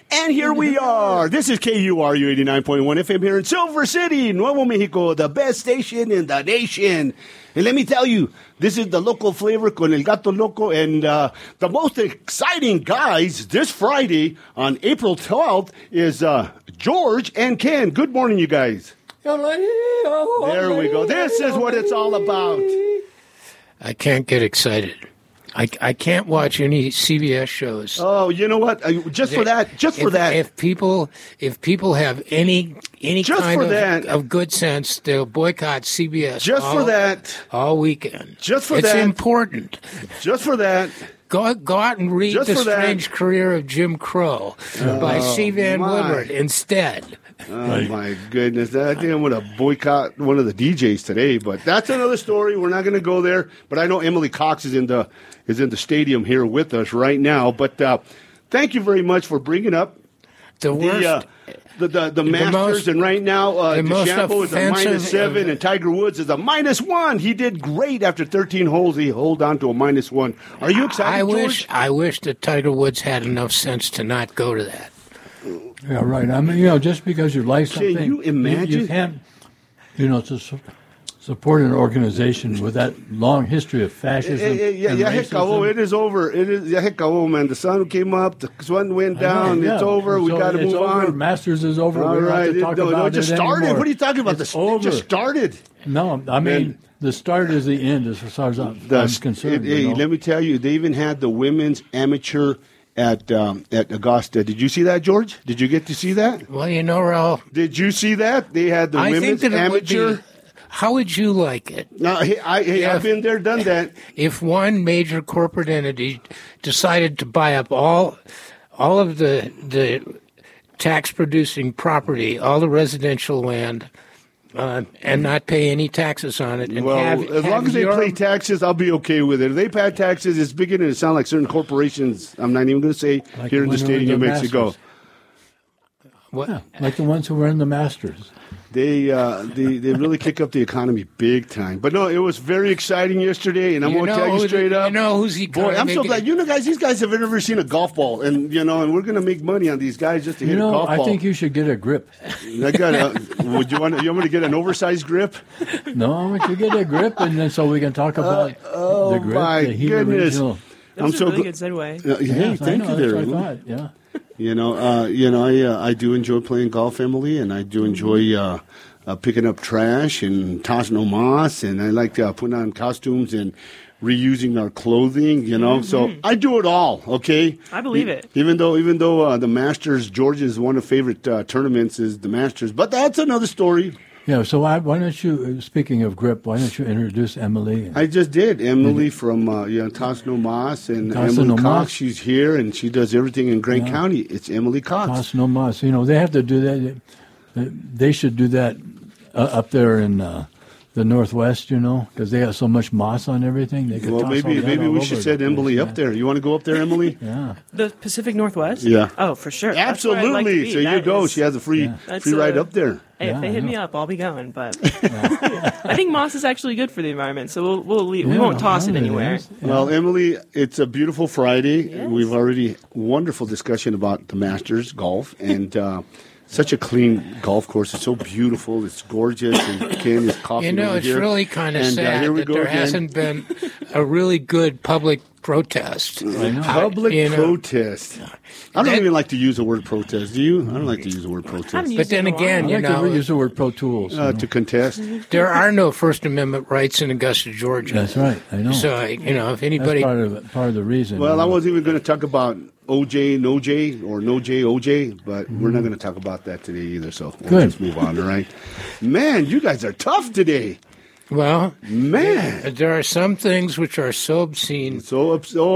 And here we are. This is KURU 89.1 FM here in Silver City, Nuevo Mexico, the best station in the nation. And let me tell you, this is the local flavor con El Gato Loco. And the most exciting guys this Friday on April 12th is George and Ken. Good morning, you guys. There we go. This is what it's all about. I can't get excited. I can't watch any CBS shows. Oh, you know what? Just for that. If people have any kind of good sense, they'll boycott CBS. All weekend. It's important. Just for that. Go out and read The Strange Career of Jim Crow by C. Van Woodward instead. Oh, my goodness. I think I'm going to boycott one of the DJs today, but that's another story. We're not going to go there. But I know Emily Cox is in the stadium here with us right now. But thank you very much for bringing up the Masters. And right now, DeChambeau is a -7 and Tiger Woods is a -1. He did great after 13 holes. He held on to a -1. Are you excited, George? I wish that Tiger Woods had enough sense to not go to that. Yeah, right. I mean, just because you like something, can you imagine? You can't, to support an organization with that long history of fascism. It is over. It is man. The sun came up. The sun went down. It's over. We got to move on. Masters is over. All right. It just started. Anymore. What are you talking about? It just started. No, I mean the start is the end as far as I'm concerned. Let me tell you, they even had the women's amateur at Augusta. Did you see that, George? Did you get to see that? Well, Raul. Did you see that? They had the women's amateur. How would you like it? I've been there, done that. If one major corporate entity decided to buy up all of the tax-producing property, all the residential land, and not pay any taxes on it. And as long as they pay taxes, I'll be okay with it. If they pay taxes, it's beginning to sound like certain corporations. I'm not even going to say like here in the state of New Mexico. What? Yeah, like the ones who were in the Masters. They really kick up the economy big time. But no, it was very exciting yesterday, and I'm going to tell you straight up. You know who's he? Boy, I'm so glad. These guys have never seen a golf ball, and and we're going to make money on these guys just to hit a golf ball. I think you should get a grip. Would you want me to get an oversized grip? No, I want you to get a grip, and then so we can talk about the grip. My goodness! I'm so really good segue. Hey, thank you there. That's what I thought. Yeah. I do enjoy playing golf, Emily, and I do enjoy picking up trash and tossing no moss, and I like putting on costumes and reusing our clothing, So I do it all, okay? I believe it. Even though the Masters, Georgia's one of favorite tournaments is the Masters, but that's another story. Yeah, so why don't you, speaking of grip, why don't you introduce Emily? I just did. Emily from Tosno Mas, and Emily Cox, she's here, and she does everything in Grant County. It's Emily Cox. Tosno Mas. They have to do that. They should do that up there in the Northwest, because they have so much moss on everything. They could maybe we should send Emily up there. You want to go up there, Emily? Yeah. The Pacific Northwest? Yeah. Oh, for sure. Absolutely. So you go. She has a free ride up there. Hey, if they hit me up, I'll be going. But I think moss is actually good for the environment, so we'll leave. We won't toss it anywhere. Yeah. Well, Emily, it's a beautiful Friday. Yes. We've already wonderful discussion about the Masters golf and such a clean golf course. It's so beautiful. It's gorgeous. And Ken is coughing over it's here. really kind of sad that there hasn't been a really good public protest. Public protest. I don't even like to use the word protest. Do you? I don't like to use the word protest. But then again, I like to use the word Pro Tools. To contest. There are no First Amendment rights in Augusta, Georgia. That's right. I know. So, if anybody... That's part of the reason. Well, I wasn't even going to talk about OJ, no J, or no J, OJ, but we're not going to talk about that today either, so we'll just move on, all right? Man, you guys are tough today. Well, man, there are some things which are so obscene. Now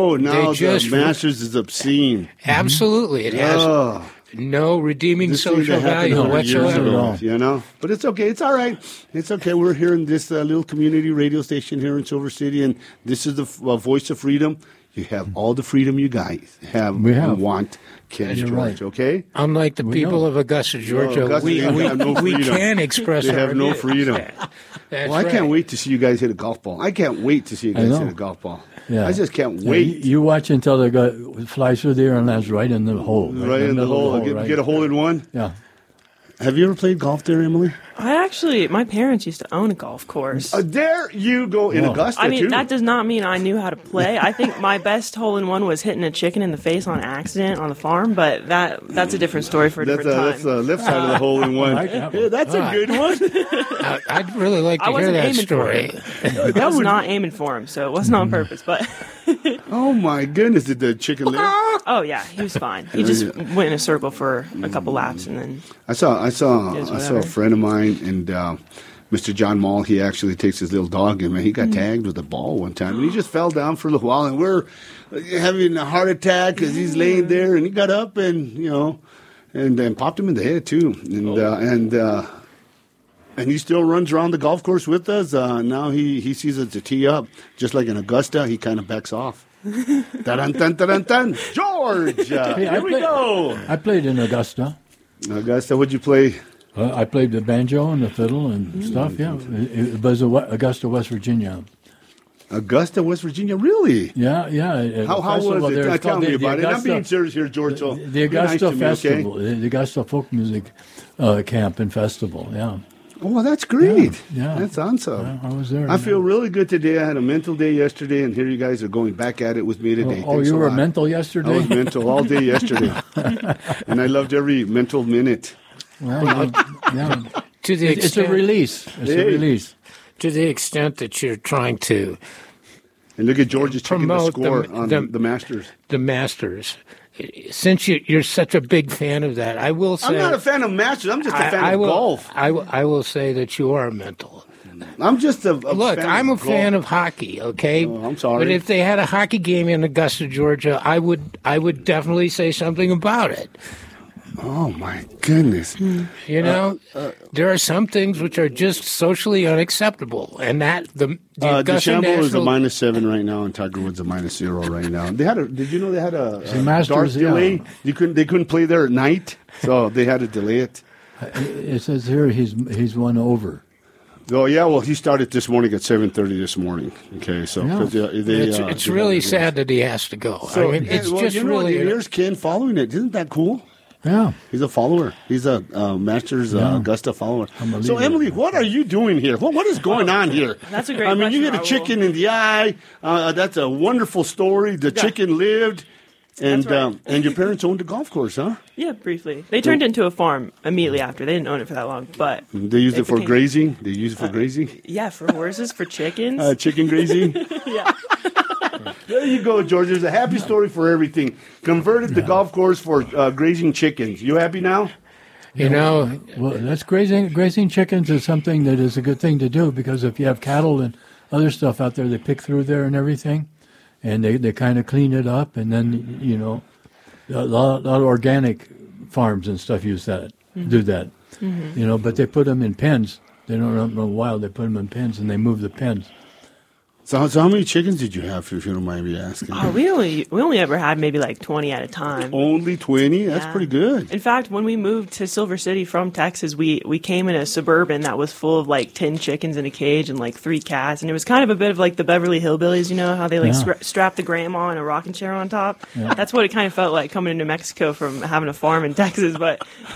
the Masters is obscene. Absolutely. It has no redeeming social value whatsoever. But it's okay. It's all right. It's okay. We're here in this little community radio station here in Silver City, and this is the voice of freedom. You have all the freedom you guys want. Ken George, right. Okay? Unlike the people of Augusta, Georgia, we can express They our no freedom. That's I can't wait to see you guys hit a golf ball. I can't wait to see you guys hit a golf ball. Yeah. I just can't Yeah, wait. you watch until the guy flies through the air and lands right in the hole. Right in the hole. Get a hole in one. Yeah. Have you ever played golf there, Emily? My parents used to own a golf course. There you go in Augusta, I mean, too. that does not mean I knew how to play. I think my best hole-in-one was hitting a chicken in the face on accident on the farm, but that's a different story for a different time. That's the left side of the hole-in-one. Yeah, that's a good one. I'd really like to hear wasn't that aiming story. I was not aiming for him, so it wasn't on purpose, but... Oh, my goodness. Did the chicken live? Oh, yeah, he was fine. He just went in a circle for a couple laps, and then... I saw a friend of mine, and Mr. John Mall. He actually takes his little dog, and man, he got tagged with a ball one time, and he just fell down for a little while, and we're having a heart attack because he's laying there, and he got up and and popped him in the head too, and he still runs around the golf course with us. Now he sees us to tee up, just like in Augusta. He kind of backs off. Dun, dun, dun, dun. George, here we go. I played in Augusta. Augusta, what'd you play? I played the banjo and the fiddle and stuff. Yeah, it was Augusta, West Virginia. Augusta, West Virginia, really? Yeah. How was it? Tell me about it. I'm being serious here, George. So the Augusta Festival, the Augusta Folk Music Camp and Festival. Yeah. Oh, well, that's great. Yeah. That's awesome. Yeah, I was there. I feel really good today. I had a mental day yesterday, and here you guys are going back at it with me today. Oh, Thanks you a were lot. mental I yesterday? was mental all day yesterday. And I loved every mental minute. Well, yeah. To the It's a extent, release. It's a release. to the extent that you're trying to And look at George is checking the Promote score the- on the- the Masters. the Masters. Since you're such a big fan of that, I will say I'm not a fan of Masters. I'm just a fan I of will, golf. I will say that you are mental. I'm just a Look, fan I'm a of fan golf. of hockey. Okay, Oh, I'm sorry. but if they had a hockey game in Augusta, Georgia, I would definitely say something about it. Oh, my goodness. You know, there are some things which are just socially unacceptable, and that the Augusta DeChambeau is a National. -7 right now, and Tiger Woods a -0 right now. Did you know they had a Masters, dark yeah. delay? They couldn't play there at night, so they had to delay it. It says here he's won over. Oh yeah, well he started this morning at 7:30 this morning. Okay, so Yeah. 'cause, It's really sad that he has to go. So, I mean, it's well, just you know, really. here's Ken following it. Isn't that cool? Yeah. He's a follower. He's a Masters Augusta follower. So, Emily, what are you doing here? What is going on here? That's a great I mean, you question, hit a Raul. chicken in the eye. That's a wonderful story. The chicken lived. And That's right. and your parents owned a golf course, huh? Yeah, briefly. They turned it into a farm immediately after. They didn't own it for that long, but They used it for became- grazing. They used it for grazing. Yeah, for horses, for chickens. Chicken grazing. Yeah. There you go, George. There's a happy story for everything. Converted the golf course for grazing chickens. You happy now? You know, Well, that's grazing. Grazing chickens is something that is a good thing to do because if you have cattle and other stuff out there, they pick through there and everything, and they kind of clean it up, and then a lot of organic farms and stuff use that, do that, but they put them in pens. They don't run wild. They put them in pens and they move the pens. So how many chickens did you have, if you don't mind me asking? Oh, we only ever had maybe like 20 at a time. Only 20? That's Yeah. pretty good. In fact, when we moved to Silver City from Texas, we came in a Suburban that was full of like 10 chickens in a cage and like 3 cats. And it was kind of a bit of like the Beverly Hillbillies, you know, how they like Yeah. strap the grandma and a rocking chair on top. That's what it kind of felt like coming into Mexico from having a farm in Texas. But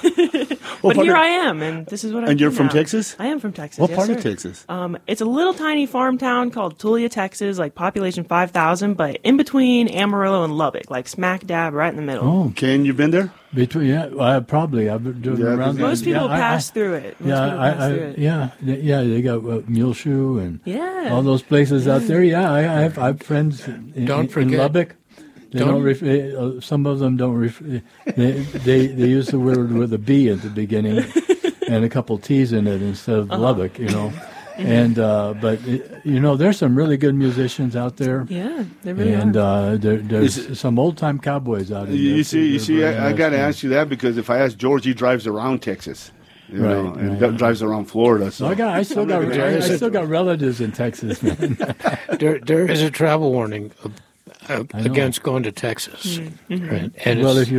part here of- I am, and this is what I And do you're from now. Texas? I am from Texas. What yes, part sir. of Texas? It's a little tiny farm town called Tulia, Texas, like population 5,000, but in between Amarillo and Lubbock, like smack dab right in the middle. Oh, Ken, you been there? between probably I've been doing Yeah, around. Most there. people Yeah, pass through it. Most Yeah, people pass through it. They got Muleshoe and Yeah. all those places out there. Yeah, I have friends in Don't forget- in Lubbock. They don't. Some of them don't. They use the word with a B at the beginning and a couple T's in it instead of Lubbock. And but there's some really good musicians out there. Yeah, they really And are. there's some old time cowboys out in there. You see, They're I very got to nice. ask you that because if I ask George, he drives around Texas. Right, and drives around Florida. So I still got relatives in Texas, man. there is a travel warning against going to Texas. Right? And Well, it's- if you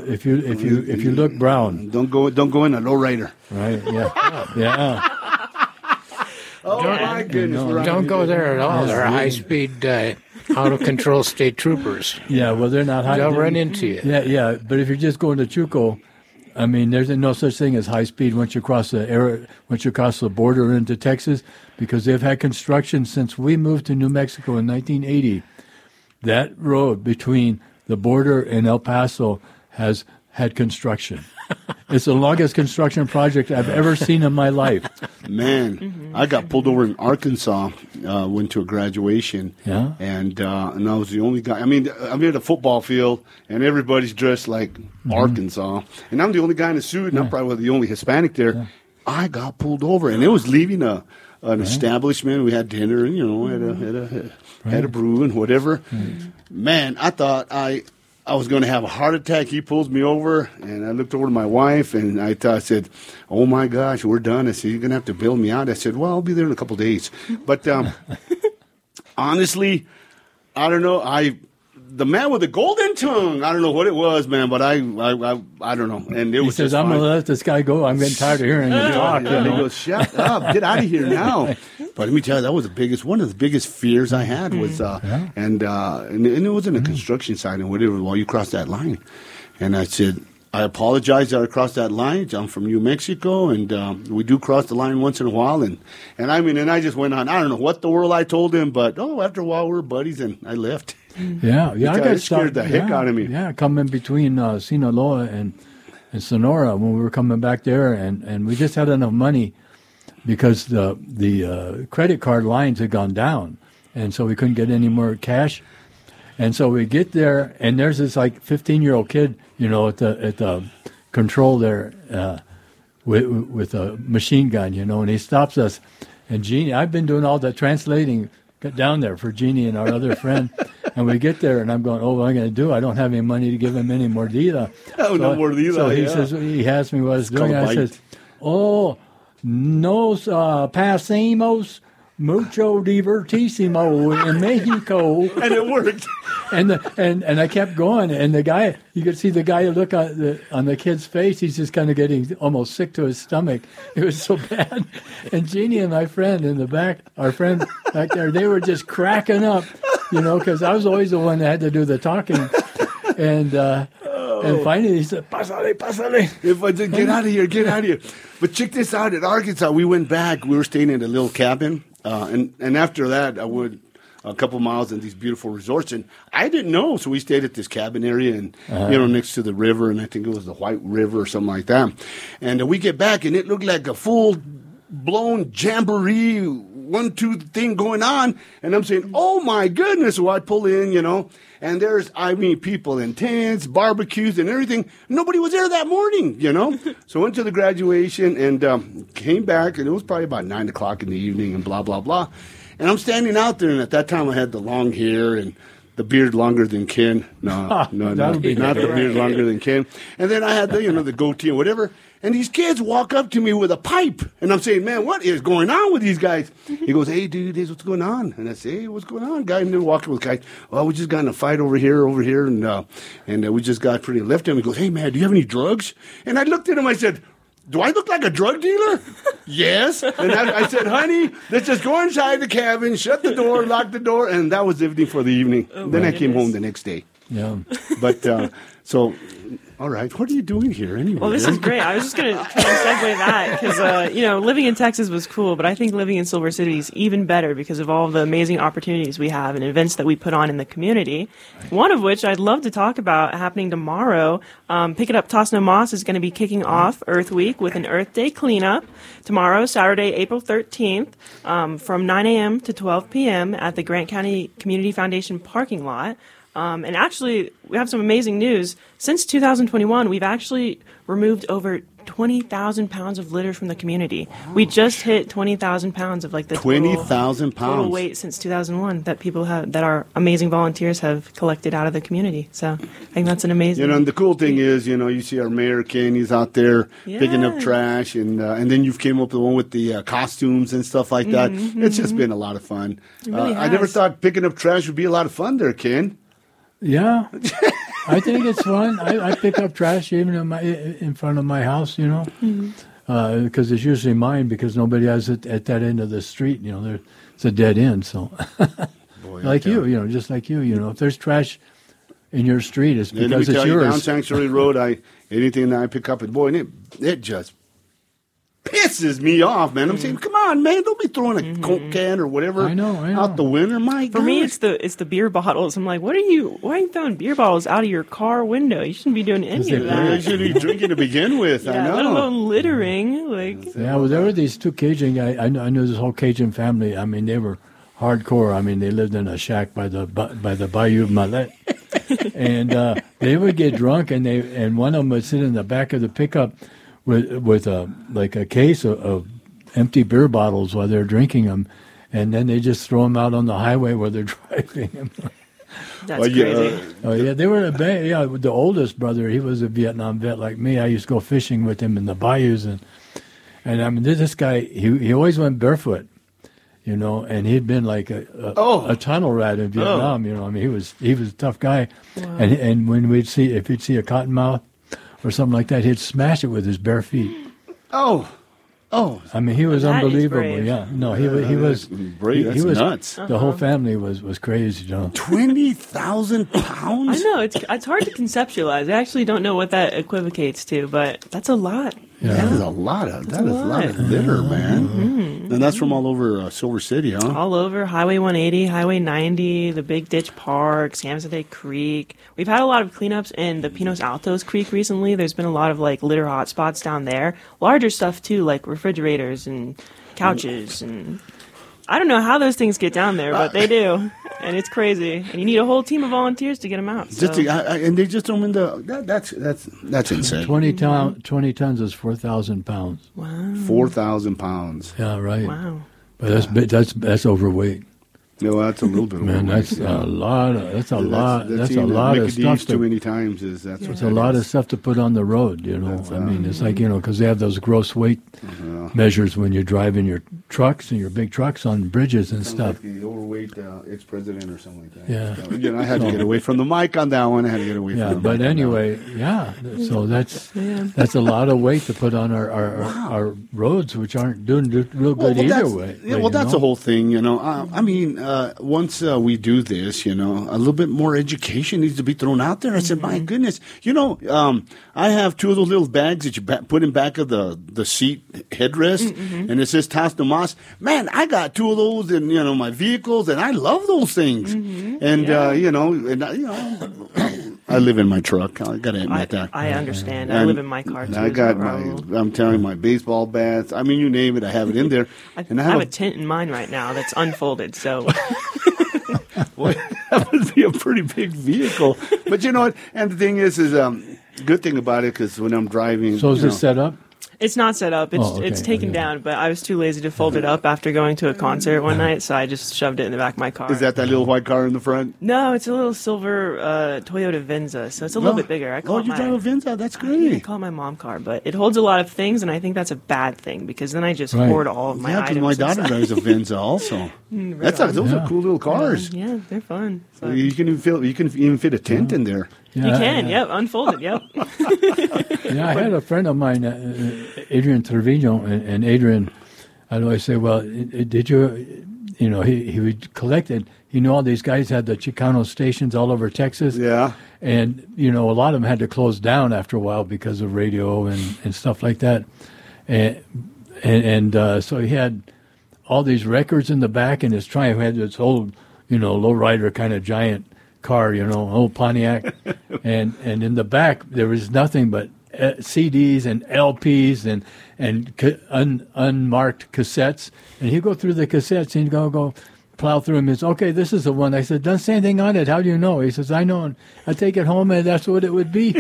look brown, don't go in a lowrider. right? Yeah. Oh my goodness! Ron. don't go there at all. There are high-speed out of control state troopers. Yeah, well, they're not high. They'll run into you. Yeah. But if you're just going to Chuco, I mean, there's no such thing as high speed once you cross the border into Texas, because they've had construction since we moved to New Mexico in 1980. That road between the border and El Paso has had construction. It's the longest construction project I've ever seen in my life. Man, I got pulled over in Arkansas, went to a graduation, and I was the only guy. I mean, I'm at a football field, and everybody's dressed like Arkansas, and I'm the only guy in a suit, and I'm probably the only Hispanic there. Yeah. I got pulled over, and it was leaving an establishment. We had dinner, and had a brew and whatever. Man, I thought I was going to have a heart attack. He pulls me over, and I looked over to my wife, and I said, "Oh my gosh, we're done." I said, "You're going to have to bail me out." I said, "Well, I'll be there in a couple of days." But honestly, I don't know. The man with the golden tongue, I don't know what it was, man, but I don't know. And he says, "I'm going to let this guy go. I'm getting tired of hearing you talk." He goes, "Shut up, get out of here now." But let me tell you, that was one of the biggest fears I had was, and it wasn't a construction site and whatever. While you cross that line, and I said, "I apologize that I crossed that line. I'm from New Mexico, and we do cross the line once in a while." And I just went on. I don't know what the world I told him, but after a while we were buddies, and I left. Yeah, I got scared the heck out of me. Yeah, coming between Sinaloa and Sonora when we were coming back there, and we just had enough money because the credit card lines had gone down, and so we couldn't get any more cash. And so we get there, and there's this like 15-year-old kid, at the control there with a machine gun, and he stops us. And Jeannie, I've been doing all the translating down there for Jeannie and our other friend. And we get there, and I'm going, what am I going to do? I don't have any money to give him any mordida. No mordida. So he says, he asked me what I was doing. I said, nos pasemos mucho divertísimo in Mexico. And it worked. And I kept going, and the guy, you could see the guy look on the kid's face. He's just kind of getting almost sick to his stomach. It was so bad. And Jeannie and my friend in the back, our friend back there, they were just cracking up, because I was always the one that had to do the talking. And finally he said, "Pásale." If I said, get out of here. But check this out. At Arkansas, we went back. We were staying in a little cabin. And after that, I went a couple miles in these beautiful resorts. And I didn't know. So we stayed at this cabin area and, next to the river. And I think it was the White River or something like that. And we get back, and it looked like a full-blown jamboree 1-2 thing going on. And I'm saying, oh, my goodness. So I pull in, and there's, people in tents, barbecues, and everything. Nobody was there that morning, So I went to the graduation and came back, and it was probably about 9 o'clock in the evening and blah, blah, blah. And I'm standing out there, and at that time I had the long hair and the beard longer than Ken. No, not the beard longer than Ken. And then I had the goatee and whatever. And these kids walk up to me with a pipe. And I'm saying, man, what is going on with these guys? He goes, hey, dude, this is what's going on. And I say, hey, what's going on, guy? And they're walking with guys. Well, we just got in a fight over here. And we just got pretty left him. He goes, hey, man, do you have any drugs? And I looked at him. I said, do I look like a drug dealer? Yes. And I said, honey, let's just go inside the cabin, shut the door, lock the door. And that was everything for the evening. Then I came home the next day. Yeah. But so, all right, what are you doing here anyway? Well, this is great. I was just going to segue that because, living in Texas was cool, but I think living in Silver City is even better because of all the amazing opportunities we have and events that we put on in the community. One of which I'd love to talk about happening tomorrow. Pick It Up Toss No Moss is going to be kicking off Earth Week with an Earth Day cleanup tomorrow, Saturday, April 13th, from 9 a.m. to 12 p.m. at the Grant County Community Foundation parking lot. And actually, we have some amazing news. Since 2021, we've actually removed over 20,000 pounds of litter from the community. Wow. We just hit 20,000 pounds of the 20,000 pounds total weight since 2001 that people have, that our amazing volunteers have collected out of the community. So I think that's an amazing. And the cool thing is, you see our mayor Ken, he's out there picking up trash, and then you've came up with the one with the costumes and stuff like that. It's just been a lot of fun. It really I never thought picking up trash would be a lot of fun there, Ken. Yeah, I think it's fun. I pick up trash even in front of my house, because it's usually mine because nobody has it at that end of the street. It's a dead end. So Boy, like I tell you know, just like you know, if there's trash in your street, it's And let me because it's tell you, down yours. Sanctuary Road, anything that I pick up, and boy, and it just pisses me off, man. I'm saying, come on, man, don't be throwing a Coke can or whatever I know. out the window. My For me, it's the beer bottles. I'm like, why are you throwing beer bottles out of your car window? You shouldn't be doing any of You that. should be drinking to begin with. I Yeah, know. let alone littering. Like, Yeah, well, there were these two Cajun guys. I knew this whole Cajun family. I mean, they were hardcore. I mean, they lived in a shack by the Bayou Mallet, and they would get drunk, and one of them would sit in the back of the pickup with like a case of empty beer bottles while they're drinking them, and then they just throw them out on the highway where they're driving them. that's Well, yeah, crazy. Oh yeah, they were the oldest brother. He was a Vietnam vet like me. I used to go fishing with him in the bayous, and I mean this guy he always went barefoot, you know, and he'd been like a tunnel rat in Vietnam. You know, I mean he was a tough guy, and when if he'd see a cottonmouth or something like that, he'd smash it with his bare feet. Oh. I mean, he was That is unbelievable. brave. Yeah, no, he was brave. He That's was nuts. The whole family was crazy, you know. 20,000 pounds? I know it's hard to conceptualize. I actually don't know what that equivocates to, but that's a lot. That is a lot of litter, man. And that's from all over Silver City, huh? All over Highway 180, Highway 90, the Big Ditch Park, San Jose Creek. We've had a lot of cleanups in the Pinos Altos Creek recently. There's been a lot of like litter hotspots down there. Larger stuff too, like refrigerators and couches, and I don't know how those things get down there, but they do, and it's crazy. And you need a whole team of volunteers to get them out. So. And they just don't win that's insane. 20 tons is 4,000 pounds. Wow. 4,000 pounds. Yeah, right. Wow. But that's overweight. No, that's a little bit. Man, overweight. that's a lot. That's a lot. That's a seen lot Mickey of stuff. D's too many times. That's what It's a lot of stuff to put on the road. You know, I mean, it's like because they have those gross weight measures when you're driving your trucks and your big trucks on bridges and stuff. Like the overweight ex-president or something like that. Yeah. So, again, I had to get away from the mic on that one. I had to get away Yeah, from the mic. but anyway, yeah. So that's a lot of weight to put on our roads, which aren't doing real good either way. Yeah, well, that's the whole thing, you know. I mean, once we do this, you know, a little bit more education needs to be thrown out there. I said, my goodness, you know, I have two of those little bags that you put in back of the seat headrest, and it says Tas Tomas. Man, I got two of those in my vehicles, and I love those things. And I live in my truck. I got to admit that. I understand. I live in my car too. I got well. I'm telling you, my baseball bats. I mean, you name it, I have it in there. I And have a tent in mine right now that's unfolded. So Boy, that would be a pretty big vehicle. But you know what? And the thing is good thing about it, because when I'm driving. So is this set up? it's not set up. It's okay, it's taken okay. down. But I was too lazy to fold it up after going to a concert one night, so I just shoved it in the back of my car. Is that little white car in the front? No, it's a little silver Toyota Venza, so it's a little bit bigger. I call Oh, it you my, drive a Venza? That's I great. call it my mom car, but it holds a lot of things, and I think that's a bad thing because then I just Right. hoard all of my Yeah, because items. my daughter inside. drives a Venza also. Those are cool little cars. Yeah, they're fun. So. You can even fit a tent in there. Yeah, You can, yep, unfolded, yep. Yeah, I had a friend of mine, Adrian Trevino, and Adrian, I'd always say, well, did you, he would collect it. He knew all these guys had the Chicano stations all over Texas. Yeah. And, a lot of them had to close down after a while because of radio and stuff like that. And so he had all these records in the back, and his Triumph had this old, lowrider kind of giant car, old Pontiac. and in the back, there was nothing but CDs and LPs and unmarked cassettes. And he'd go through the cassettes and he'd go plow through them. He says, okay, this is the one. I said, doesn't say anything on it. How do you know? He says, I know. And I take it home, and that's what it would be.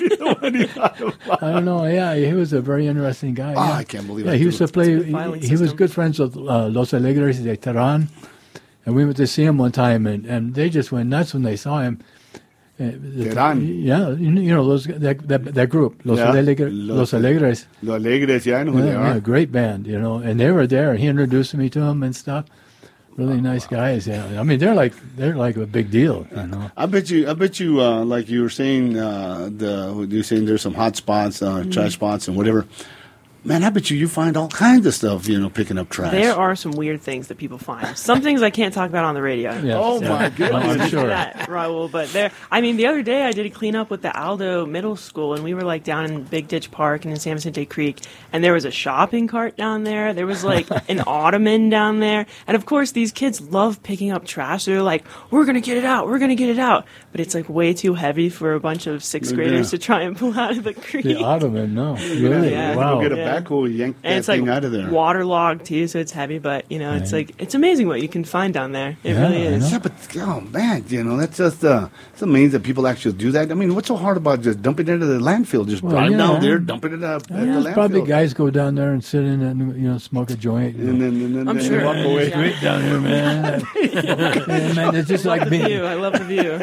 I don't know. Yeah, he was a very interesting guy. Oh, yeah. I can't believe Yeah, it. he used to play. good filing He was system. good friends with Los Alegres de Terran. And we went to see him one time, and they just went nuts when they saw him. Terán. Yeah, that group, Los Yeah. Alegres. Los Alegres, yeah, I know who they Yeah, are. great band, and they were there. He introduced me to them and stuff. Really nice guys. Yeah, I mean they're like a big deal. I bet you, like you were saying, you're saying there's some hot spots, trash spots, and whatever. man, I bet you find all kinds of stuff, picking up trash. There are some weird things that people find. Some things I can't talk about on the radio. Yeah. Oh, my goodness. I'm sure. That, Raul, but the other day I did a cleanup with the Aldo Middle School, and we were like down in Big Ditch Park and in San Vicente Creek, and there was a shopping cart down there. There was like an ottoman down there, and of course these kids love picking up trash. They're like, we're gonna get it out, but it's like way too heavy for a bunch of sixth graders to try and pull out of the creek. The ottoman, no, really, Yeah. wow. Go get a backhoe, yank And that it's like thing out of there. waterlogged too, so it's heavy. But it's like it's amazing what you can find down there. It really I is. know. Yeah, but oh man, that's just it's amazing that people actually do that. I mean, what's so hard about just dumping it into the landfill? Just drive yeah. down there, dump it at the landfill. Probably guys go down there and sit in and smoke a joint. and then I'm sure. walk away. It's great down here, man. Yeah, man, it's just like me. I love the view.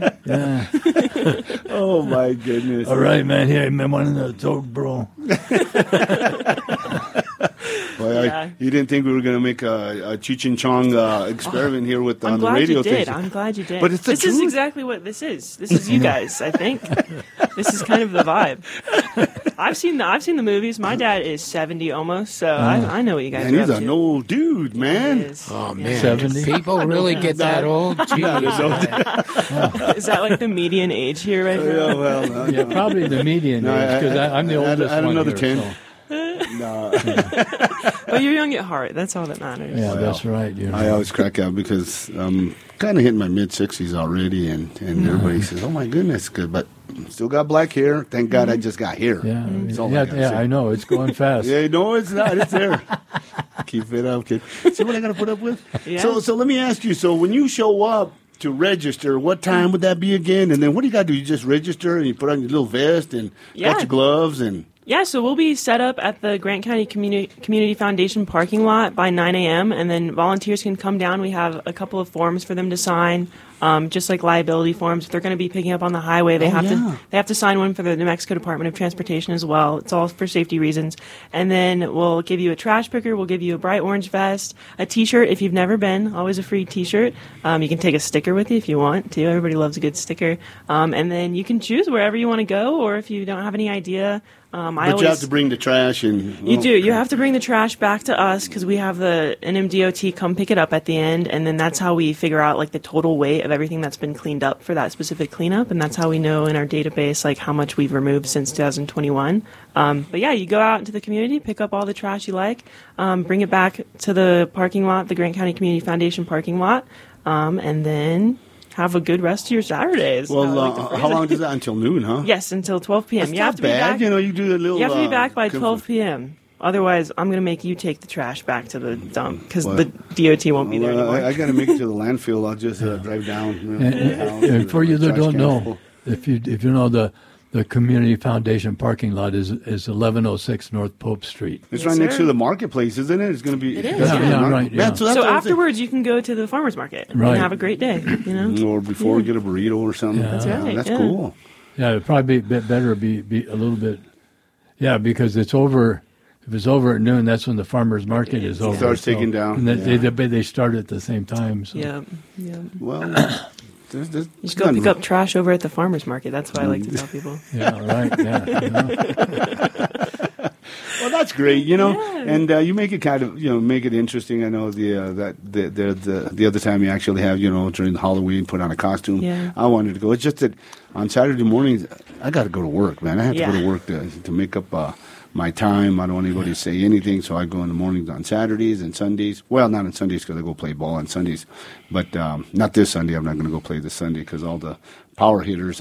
Yeah. Oh my goodness! All right, man. Here, man, one of the tote, bro. Well, Yeah. you didn't think we were going to make a Cheech and Chong experiment here with I'm on the glad radio you did. station. I'm glad you did. But it's the this is truth. exactly what this is. This is you guys. I think this is kind of the vibe. I've seen the movies. My dad is 70 almost, so I know what you guys And are he's up an to. old dude, He man. is. Oh Yeah. man, 70? people really get that old? Jeez. Is that like the median age here right now? Yeah, well, no, Yeah, no. probably the median No, age, because I'm the oldest add one another here, 10. so. No, But you're young at heart. That's all that matters. Yeah, that's right. You know. I always crack out because I'm kind of hitting my mid-60s already, and everybody says, "Oh my goodness," good, but still got black hair. Thank God I just got hair. Yeah, That's all I yeah, gotta yeah. say. I know it's going fast. Yeah, no, it's not. It's there. Keep it up, kid. See what I got to put up with? Yeah. So let me ask you. So when you show up to register, what time would that be again? And then what do you got to do? You just register and you put on your little vest and Yeah. got your gloves and... Yeah, so we'll be set up at the Grant County Community Foundation parking lot by 9 a.m., and then volunteers can come down. We have a couple of forms for them to sign, just like liability forms. If they're going to be picking up on the highway, they have to sign one for the New Mexico Department of Transportation as well. It's all for safety reasons. And then we'll give you a trash picker. We'll give you a bright orange vest, a T-shirt if you've never been, always a free T-shirt. You can take a sticker with you if you want to. Everybody loves a good sticker. And then you can choose wherever you want to go, or if you don't have any idea. But you have to bring the trash and... You do. You have to bring the trash back to us because we have the NMDOT come pick it up at the end, and then that's how we figure out like the total weight of everything that's been cleaned up for that specific cleanup, and that's how we know in our database like how much we've removed since 2021. But yeah, you go out into the community, pick up all the trash you like, bring it back to the parking lot, the Grant County Community Foundation parking lot, and then have a good rest of your Saturdays. Well, I like to phrase how it. long does that? Until noon, huh? Yes, until 12 p.m. That's You not have to be bad. back. You do a little... You have to be back by 12 p.m. Otherwise, I'm going to make you take the trash back to the dump because the DOT won't be there anymore. I got to make it to the landfill. I'll just drive down. And for you that don't know, if you know the Community Foundation parking lot is 1106 North Pope Street. It's Yes, right next sir. to the marketplace, isn't it? It's going to be... It is, Yeah, right, yeah. So, that's So what I'm afterwards, you can go to the farmer's market Right. and have a great day. You know, saying. Or before, get a burrito or something. Yeah. That's right, That's yeah. cool. Yeah, it'd probably be a bit better be a little bit. Yeah, because it's over. If it's over at noon, that's when the farmers market is over. starts taking down, And yeah. they start at the same time. So. yeah. Well, there's You should go pick up trash over at the farmer's market. That's what I like to tell people. Yeah, right. Yeah. You know. Well, that's great, Yeah. and you make it kind of, make it interesting. I know the other time you actually have, during Halloween, put on a costume. Yeah. I wanted to go. It's just that on Saturday mornings, I got to go to work, man. I have to Yeah. go to work to make up my time. I don't want anybody to say anything, so I go in the mornings on Saturdays and Sundays. Well, not on Sundays because I go play ball on Sundays, but not this Sunday. I'm not going to go play this Sunday because all the power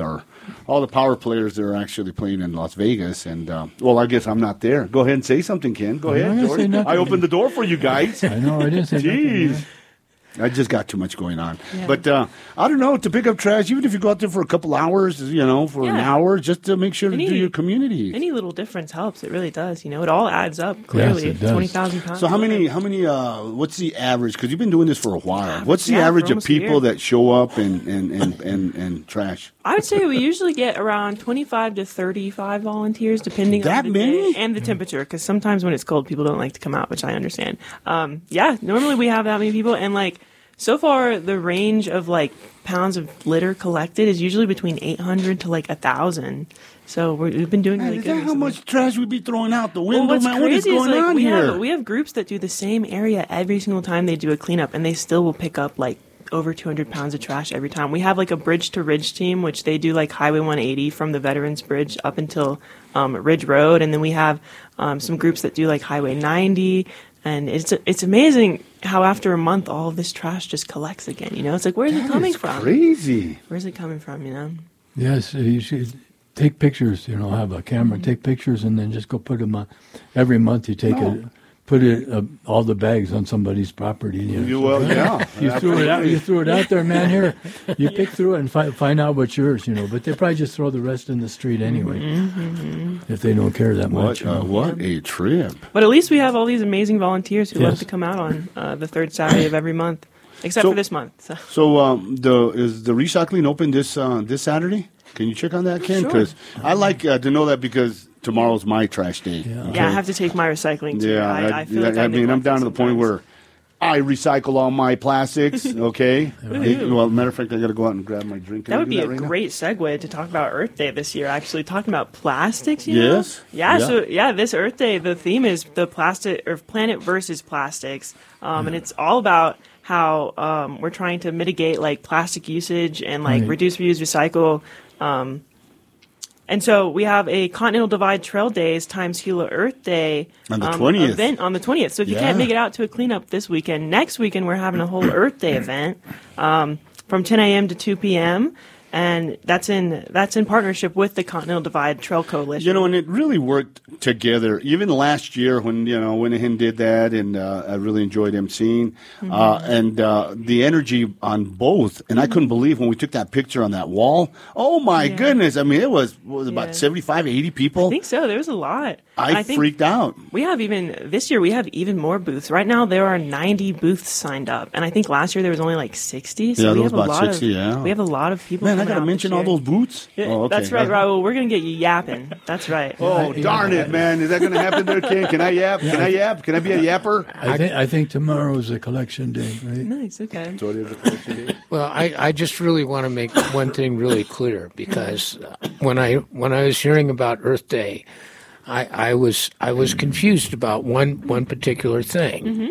players are actually playing in Las Vegas, and well, I guess I'm not there. Go ahead and say something, Ken. Go I'm ahead, not gonna Jordan. say nothing. I opened the door for you guys. I know. I didn't say nothing. Jeez. I just got too much going on. Yeah. But I don't know, to pick up trash, even if you go out there for a couple hours, for an Yeah. hour, just to make sure to Any- do your community. Any little difference helps. It really does. It all adds up. Clearly, it does. 20,000 pounds. So how many? What's the average? Because you've been doing this for a while. What's the Yeah, for average of almost a year. people that show up and trash? I would say we usually get around 25 to 35 volunteers, depending That on the many? day and the temperature. Because sometimes when it's cold, people don't like to come out, which I understand. Yeah, normally we have that many people, and So far, the range of like pounds of litter collected is usually between 800 to like 1,000. So we've been doing really Is good. that how recently. much trash we'd be throwing out the window, Well, what's man? What is crazy is going like on here? we have groups that do the same area every single time they do a cleanup, and they still will pick up like over 200 pounds of trash every time. We have like a Bridge to Ridge team, which they do like Highway 180 from the Veterans Bridge up until Ridge Road, and then we have some groups that do like Highway 90. And it's amazing how after a month all of this trash just collects again. You know, it's like, where's it coming from? Crazy. Where's it coming from? You know. Yes, you should take pictures. You know, have a camera, take pictures, and then just go put them on. Every month you take put it all the bags on somebody's property. You know, Yeah. you threw it out. You threw it out there, man. Here, you pick through it and find out what's yours. You know, but they probably just throw the rest in the street anyway, if they don't care that much. What a trip. But at least we have all these amazing volunteers who love Yes. to come out on the third Saturday of every month, except So- for this month. So. So is the recycling open this Saturday? Can you check on that, Ken? Sure. Because I like to know that because tomorrow's my trash day. Yeah. Yeah, I have to take my recycling too. Yeah, I feel like I mean, I'm neglect down it to the point sometimes. where I recycle all my plastics. Okay. Well, matter of fact, I got to go out and grab my drink. Can That I would do be a right now? great segue to talk about Earth Day this year. Actually, talking about plastics. You Yes. know? Yeah. Yeah. So this Earth Day, the theme is the plastic or planet versus plastics, and it's all about how we're trying to mitigate like plastic usage and like Right. reduce, reuse, recycle. And so we have a Continental Divide Trail Days times Gila Earth Day On the 20th. event on the 20th. So if you Yeah. can't make it out to a cleanup this weekend, next weekend we're having a whole Earth Day event from 10 a.m. to 2 p.m. And that's in partnership with the Continental Divide Trail Coalition. You know, and it really worked together. Even last year when, went ahead and did that, and I really enjoyed emceeing. And the energy on both. And I couldn't believe when we took that picture on that wall. Oh, my Yeah. goodness. I mean, it was Yeah. about 75, 80 people. I think so. There was a lot. I think freaked out. We have this year we have even more booths. Right now there are 90 booths signed up, and I think last year there was only like 60. So Yeah, we there was have a about lot 60, yeah. We have a lot of people. Man, I coming got to out mention this all year. those boots. Yeah, Oh, okay. That's right, Raul. We're gonna get you yapping. That's right. Oh, darn it, man. Is that going to happen there, Ken? Can I yap? Can I yap? Can I be a yapper? I think tomorrow is a collection day, right? Nice. Okay. So it is a question. Well, I just really want to make one thing really clear because when I was hearing about Earth Day, I was confused about one particular thing. Mm-hmm.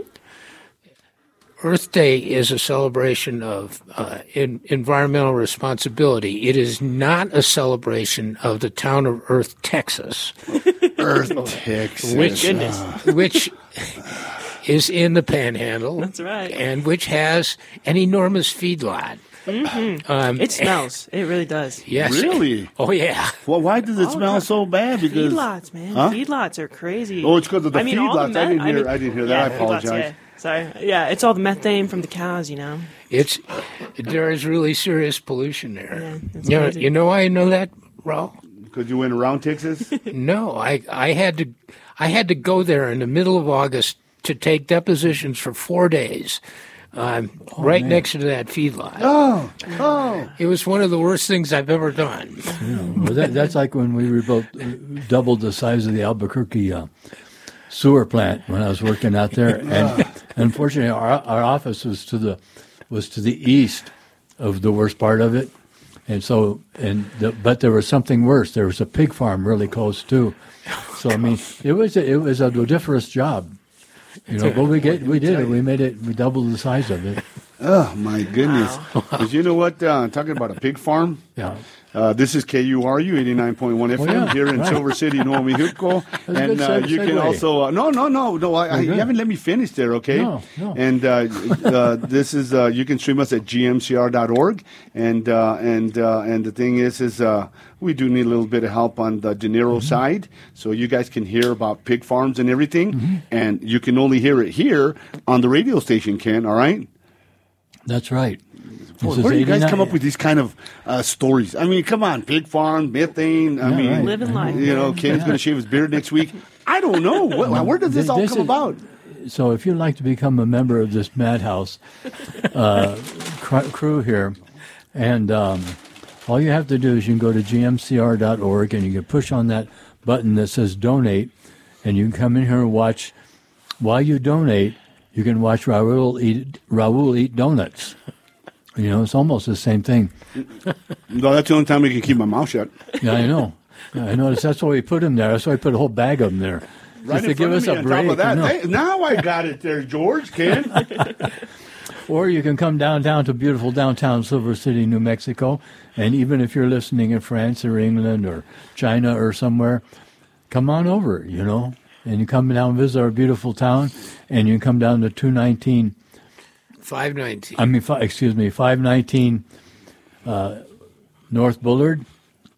Earth Day is a celebration of environmental responsibility. It is not a celebration of the town of Earth, Texas, Earth, Texas. which is in the Panhandle. That's right. And which has an enormous feedlot. It smells. It really does. Yes. Really? Oh, yeah. Well, why does it smell so bad? Because Feedlots, man. Huh? Feedlots are crazy. Oh, it's because of the all feedlots. the I didn't hear that. I feedlots, apologize. yeah. Sorry. Yeah, it's all the methane from the cows, you know. There is really serious pollution there. Yeah, it's crazy. You know why I know that, Raul? Because you went around Texas? No, I had to go there in the middle of August to take depositions for 4 days, right man. next to that feedlot. Oh. It was one of the worst things I've ever done. Well, that's like when we rebuilt, doubled the size of the Albuquerque sewer plant when I was working out there, and unfortunately, our office was to the east of the worst part of it, and so but there was something worse. There was a pig farm really close too. So I mean, it was a odoriferous job, but we did it. We doubled the size of it. Oh, my goodness. 'Cause you know what? Talking about a pig farm. Yeah. This is KURU 89.1 FM yeah, here in right. Silver City, Nuevo Mexico. That's a And good you can segue. also, no, you good. haven't let me finish there, okay? No. And this is, you can stream us at gmcr.org. And the thing is we do need a little bit of help on the De Niro side. So you guys can hear about pig farms and everything. And you can only hear it here on the radio station, Ken, all right? That's right. Boy, where do you guys come up with these kind of stories? I mean, come on, pig farm, methane. I mean, right. Living life. Ken's going to shave his beard next week. I don't know. Where does this all come about? So if you'd like to become a member of this Madhouse crew here, and all you have to do is you can go to gmcr.org and you can push on that button that says donate, and you can come in here and watch. While you donate, you can watch Raul eat donuts. You know, it's almost the same thing. No, that's the only time I can keep my mouth shut. Yeah, I know. I noticed that's why we put him there. That's why we put a whole bag of them there. Right just to give us a break. Of that. Hey, now I got it there, George. Ken. Or you can come down to beautiful downtown Silver City, New Mexico. And even if you're listening in France or England or China or somewhere, come on over, you know. And you come down and visit our beautiful town. And you can come down to 519. 519 North Bullard,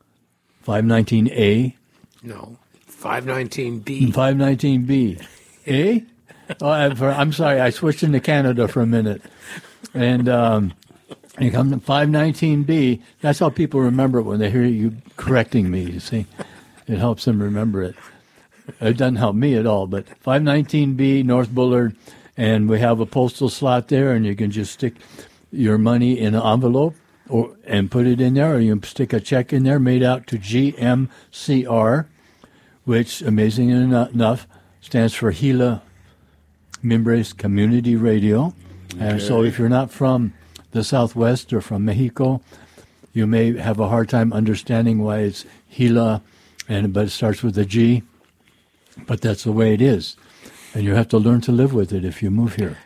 519A. No, 519B. 519B. A? Oh, I'm sorry, I switched into Canada for a minute. And you come to 519B. That's how people remember it when they hear you correcting me, you see. It helps them remember it. It doesn't help me at all, but 519B, North Bullard, and we have a postal slot there, and you can just stick your money in an envelope and put it in there, or you can stick a check in there made out to GMCR, which, amazingly enough, stands for Gila Mimbres Community Radio. Okay. And so if you're not from the Southwest or from Mexico, you may have a hard time understanding why it's Gila, but it starts with a G. But that's the way it is. And you have to learn to live with it if you move here.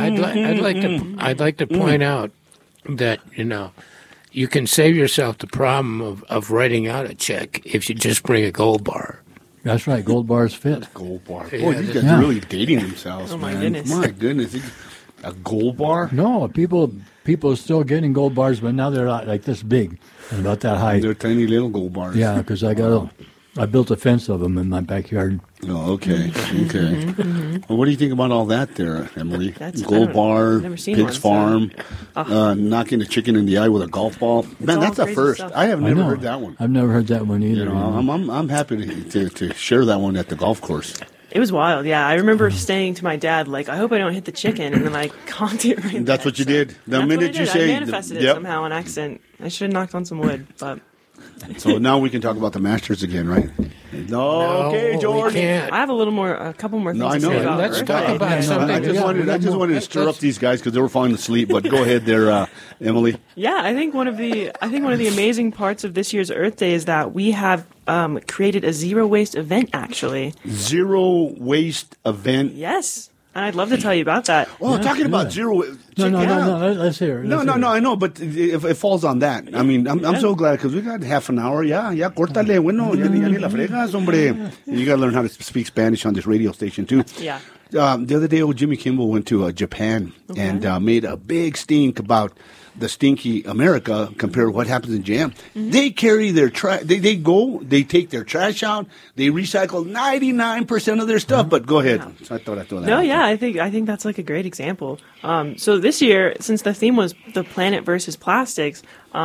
I'd like to point out that, you know, you can save yourself the problem of writing out a check if you just bring a gold bar. That's right. Gold bars fit. Gold bar. Yeah, Boy, these guys are really dating themselves, Oh, man. my goodness. My goodness. A gold bar? No, people are still getting gold bars, but now they're like this big and about that high. They're tiny little gold bars. Yeah, because I built a fence of them in my backyard. Oh, okay. Okay. Well, what do you think about all that there, Emily? Gold bar, never seen Pig's one, Farm, knocking a chicken in the eye with a golf ball. Man, that's a crazy first. stuff. I have I never know. heard that one. I've never heard that one either. You know, I'm happy to share that one at the golf course. It was wild, yeah. I remember saying to my dad, like, I hope I don't hit the chicken, and then I caught it right That's there. what you did. The That's minute what I you did. say, I manifested it somehow on accident. I should have knocked on some wood, but So now we can talk about the Masters again, right? No, okay, George. We can't. I have a couple more things No, I to know. say about Let's Earth talk Day. about something. I just wanted to stir up these guys because they were falling asleep. But go ahead, there, Emily. Yeah, I think one of the amazing parts of this year's Earth Day is that we have created a zero waste event. Actually, Zero waste event. yes, and I'd love to tell you about that. Oh, talking about zero. No. Let's hear it. No, I know, but it falls on that. I mean, I'm so glad because we got half an hour. Ya, córtale. Bueno, ya ni la fregas, hombre. You got to learn how to speak Spanish on this radio station, too. Yeah. The other day, old Jimmy Kimmel went to Japan and made a big stink about the stinky America compared to what happens in Japan. Mm-hmm. They carry their trash. They take their trash out. They recycle 99% of their stuff. But go ahead. Yeah. So I thought that. No, yeah, I think that's like a great example. So this year, since the theme was the planet versus plastics,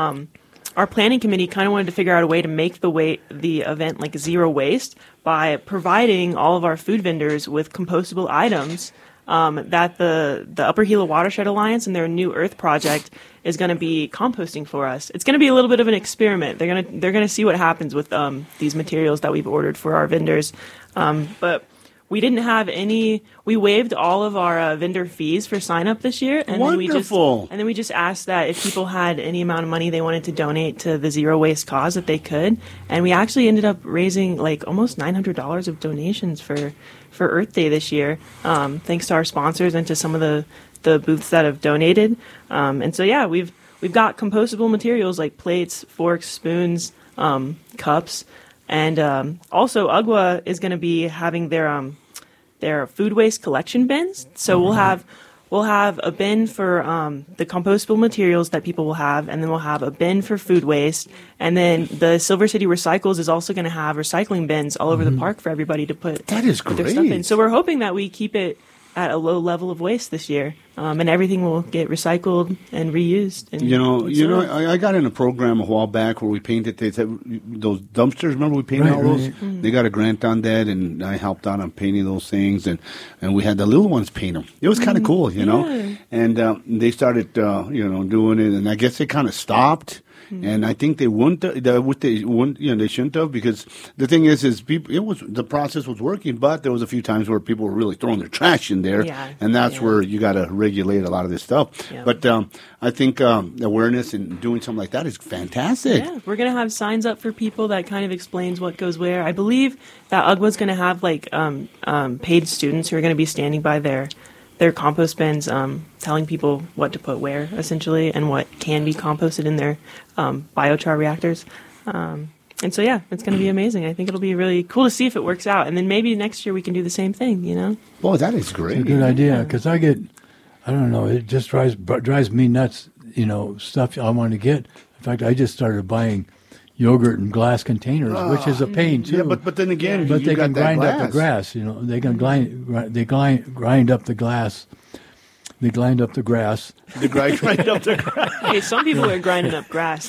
our planning committee kind of wanted to figure out a way to make the event like zero waste by providing all of our food vendors with compostable items that the Upper Gila Watershed Alliance and their New Earth project is going to be composting for us. It's going to be a little bit of an experiment. They're going to see what happens with these materials that we've ordered for our vendors. But we didn't have any. We waived all of our vendor fees for sign up this year, and Wonderful. then we just asked that if people had any amount of money they wanted to donate to the zero waste cause that they could, and we actually ended up raising like almost $900 of donations for Earth Day this year, thanks to our sponsors and to some of the booths that have donated. And so yeah, we've got compostable materials like plates, forks, spoons, cups. And also, UGWA is going to be having their food waste collection bins. So we'll have a bin for the compostable materials that people will have, and then we'll have a bin for food waste. And then the Silver City Recycles is also going to have recycling bins all over the park for everybody to put That is their stuff in. great. So we're hoping that we keep it at a low level of waste this year, and everything will get recycled and reused. And I got in a program a while back where we painted those dumpsters. Remember we painted all those? Right. They got a grant on that, and I helped out on painting those things, and we had the little ones paint them. It was kind of cool, you know. Yeah. And they started, doing it, and I guess it kind of stopped. and I think they wouldn't. They shouldn't have, because the thing is people. The process was working, but there was a few times where people were really throwing their trash in there, and that's where you got to regulate a lot of this stuff. Yeah. But I think awareness and doing something like that is fantastic. Yeah, we're gonna have signs up for people that kind of explains what goes where. I believe that UGWA's gonna have like paid students who are gonna be standing by their compost bins, telling people what to put where, essentially, and what can be composted in their biochar reactors. And so, yeah, it's going to be amazing. I think it'll be really cool to see if it works out. And then maybe next year we can do the same thing, you know? Well, that is great. It's a good idea, because I don't know, it just drives me nuts, stuff I want to get. In fact, I just started buying yogurt in glass containers, which is a pain too. Yeah, but then again, but they can grind glass. up the grass. They can grind up the glass. They grind up the grass. They grind up the grass. Hey, some people are grinding up grass,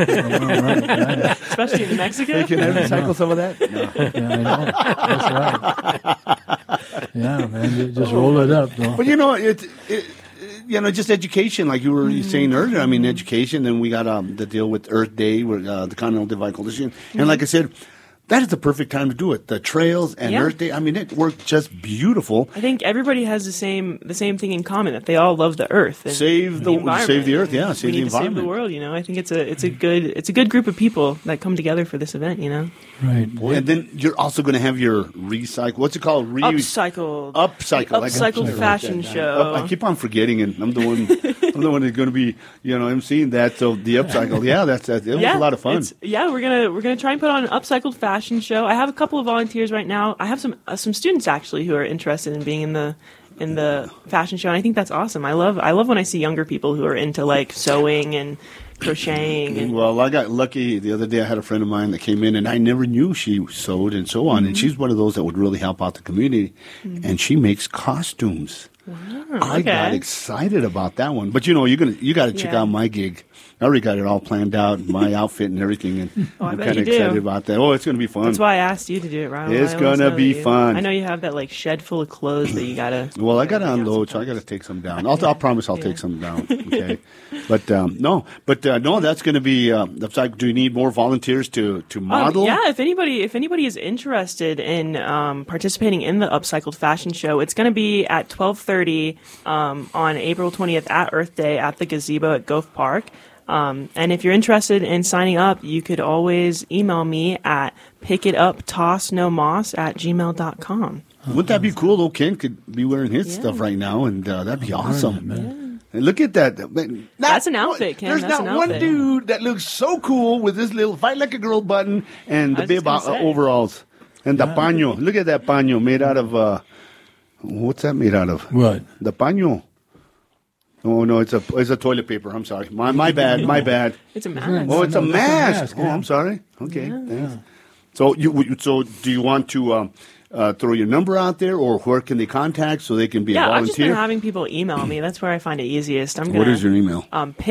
especially in Mexico. They can recycle some of that. No. Yeah, I know. That's right. Yeah, man, just roll it up. Though. But just education, like you were saying earlier. I mean, education. Then we got the deal with Earth Day, with the Continental Divide Coalition, and like I said, that is the perfect time to do it. The trails and Earth Day. I mean, it worked just beautiful. I think everybody has the same thing in common, that they all love the Earth. And save the Earth. Yeah, save the environment. Save the world. I think it's a good group of people that come together for this event. Right. And then you're also going to have your recycle. What's it called? Upcycled fashion show. I keep on forgetting, and I'm the one. I'm the one who's going to be, emceeing that. So the upcycle. Yeah, it was a lot of fun. We're gonna try and put on an upcycled fashion show. I have a couple of volunteers right now. I have some students actually who are interested in being in the fashion show, and I think that's awesome. I love when I see younger people who are into like sewing and crocheting. Well, I got lucky the other day. I had a friend of mine that came in, and I never knew she sewed and so on. And she's one of those that would really help out the community, and she makes costumes. Wow, I got excited about that one, but you got to check out my gig. I already got it all planned out, my outfit and everything, and I'm kind of excited about that. Oh, it's going to be fun. That's why I asked you to do it, Ron. It's going to be fun. I know you have that like shed full of clothes that you got to. Well, I got to unload, so I got to take some down. I'll promise I'll take some down. Okay, but no, that's going to be. Do you need more volunteers to model? Yeah, if anybody is interested in participating in the upcycled fashion show, it's going to be at 12:30 on April 20th at Earth Day at the gazebo at Gove Park. And if you're interested in signing up, you could always email me at pickituptossnomoss@gmail.com. Wouldn't that be cool, though? Ken could be wearing his stuff right now, and that'd be awesome. Man. And look at that. That's an outfit, Ken. There's not one dude that looks so cool with this little Fight Like a Girl button and the bib overalls. And the paño. Look at that paño made out of, what's that made out of? What? The paño. Oh, no, it's a toilet paper. I'm sorry. My bad. It's a mask. Oh, it's a mask. Oh, I'm sorry. Okay. Yeah. So do you want to throw your number out there, or where can they contact so they can be a volunteer? I've just been having people email me. That's where I find it easiest. What is your email?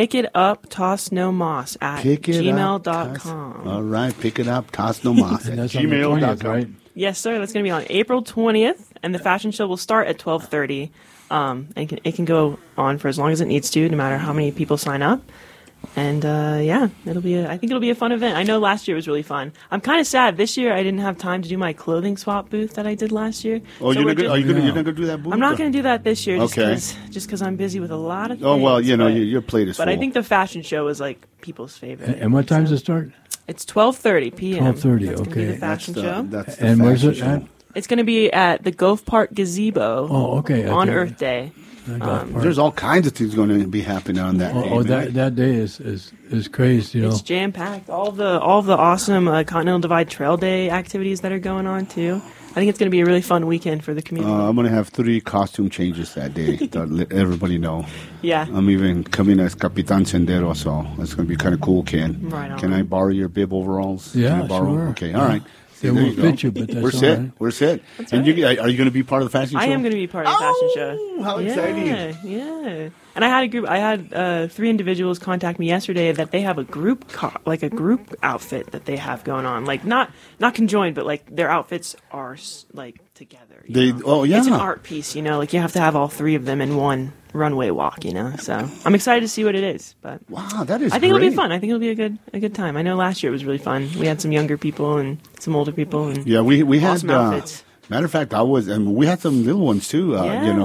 pickituptossnomoss@gmail.com. All right, pickituptossnomoss@gmail.com. Right? Yes, sir. That's going to be on April 20th, and the fashion show will start at 12:30. It can go on for as long as it needs to, no matter how many people sign up. And I think it'll be a fun event. I know last year was really fun. I'm kind of sad this year I didn't have time to do my clothing swap booth that I did last year. Oh, you're not going to do that booth? I'm not going to do that this year, just because I'm busy with a lot of things. Oh well, your plate is full. But I think the fashion show is like people's favorite. And what time does it start? It's 12:30 p.m. 12:30. That's Okay. Be the fashion show. And where's it at? It's going to be at the Gove Park Gazebo. Oh, okay. On Earth Day. There's all kinds of things going to be happening on that day. That day is crazy. It's jam packed. All the awesome Continental Divide Trail Day activities that are going on too. I think it's going to be a really fun weekend for the community. I'm going to have 3 costume changes that day to let everybody know. Yeah. I'm even coming as Capitan Sendero, so that's going to be kind of cool, Ken. Right on. Can I borrow your bib overalls? Yeah, Can I borrow? sure. Okay, all right. It won't fit you, but that's We're set. all right. We're set. That's and right. are you going to be part of the fashion show? I am going to be part of the fashion show. How exciting. Yeah. And I had 3 individuals contact me yesterday that they have a group outfit that they have going on, like not conjoined, but like their outfits are like together. It's an art piece, like you have to have all 3 of them in one runway walk, So I'm excited to see what it is. But wow, that is. I think great. it'll be fun. I think it'll be a good time. I know last year it was really fun. We had some younger people and some older people, and we awesome had outfits. Matter of fact, we had some little ones too,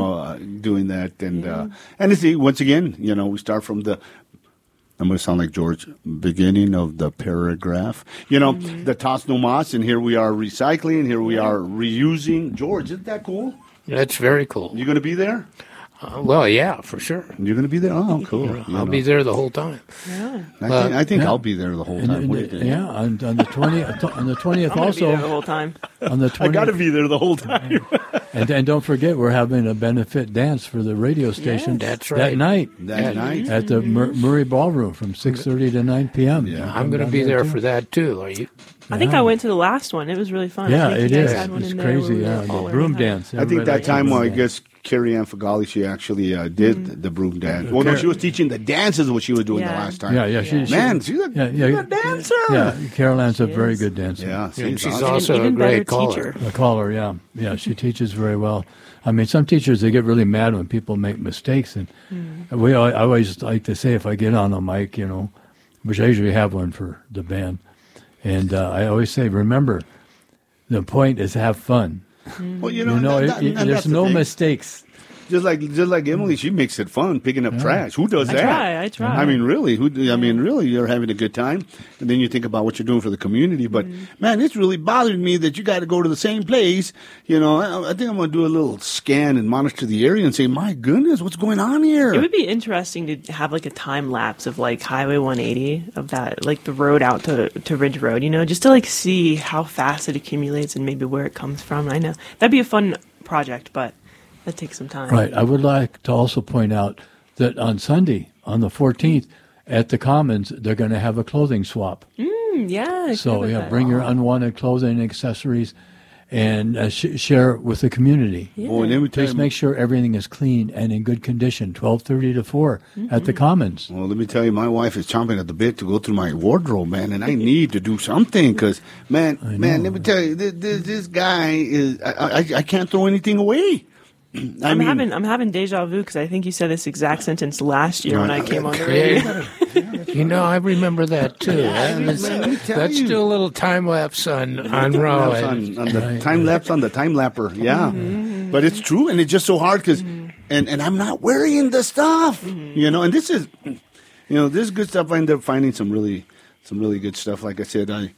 doing that. And see, once again, we start from I'm going to sound like George, beginning of the paragraph. The toss no mas, and here we are recycling, here we are reusing. George, isn't that cool? That's very cool. You going to be there? Well, yeah, for sure. You're going to be there? Oh, cool. I'll be there the whole time. Yeah. I think I'll be there the whole time. What do you think? Yeah, on the 20th, on the 20th I'm also. be there the whole time. On the 20th, I got to be there the whole time. and don't forget, we're having a benefit dance for the radio station that's right. that night. That night? At the Murray Ballroom from 6:30 to 9 p.m. Yeah. I'm going to be there for that, too. Are you? I think I went to the last one. It was really fun. Yeah, I think it you guys is. had one It's in there crazy. where we Yeah, were all the broom learning how- dance. I think Everybody that likes the time, broom I dance. guess Carrie Ann Fagali, she actually did the broom dance. Well, no, she was teaching the dances what she was doing the Yeah. last time. Yeah. She's a dancer. Yeah, Carol Ann's a She very is. good dancer. Yeah, She's awesome. also Even a better great caller. teacher. A caller, yeah, she teaches very well. I mean, some teachers, they get really mad when people make mistakes, and I always like to say, if I get on a mic, which I usually have one for the band, and I always say, remember, the point is have fun. Well, And that's there's the no thing. mistakes. Just like Emily, she makes it fun picking up trash. Who does that? I try. I mean, really, really, you're having a good time, and then you think about what you're doing for the community. But man, it's really bothered me that you got to go to the same place. I think I'm going to do a little scan and monitor the area and say, my goodness, what's going on here? It would be interesting to have like a time lapse of like Highway 180 of that, like the road out to Ridge Road, just to like see how fast it accumulates and maybe where it comes from. I know that'd be a fun project, but that takes some time. Right. I would like to also point out that on Sunday, on the 14th, at the Commons, they're going to have a clothing swap. Yeah. So, bring your unwanted clothing and accessories and share it with the community. Oh, and then we tell Please you, make sure everything is clean and in good condition, 12:30 to 4 at the Commons. well, let me tell you, my wife is chomping at the bit to go through my wardrobe, man, and I need to do something because, man, let me tell you, this guy is, I can't throw anything away. I'm having deja vu because I think you said this exact sentence last year when I came on the radio. I remember that, too. Let me tell Let's you. do a little time lapse on Raw. on the time lapse on the time lapper, yeah. But it's true, and it's just so hard because, and I'm not wearing the stuff, And this is, this is good stuff. I ended up finding some really good stuff. Like I said, I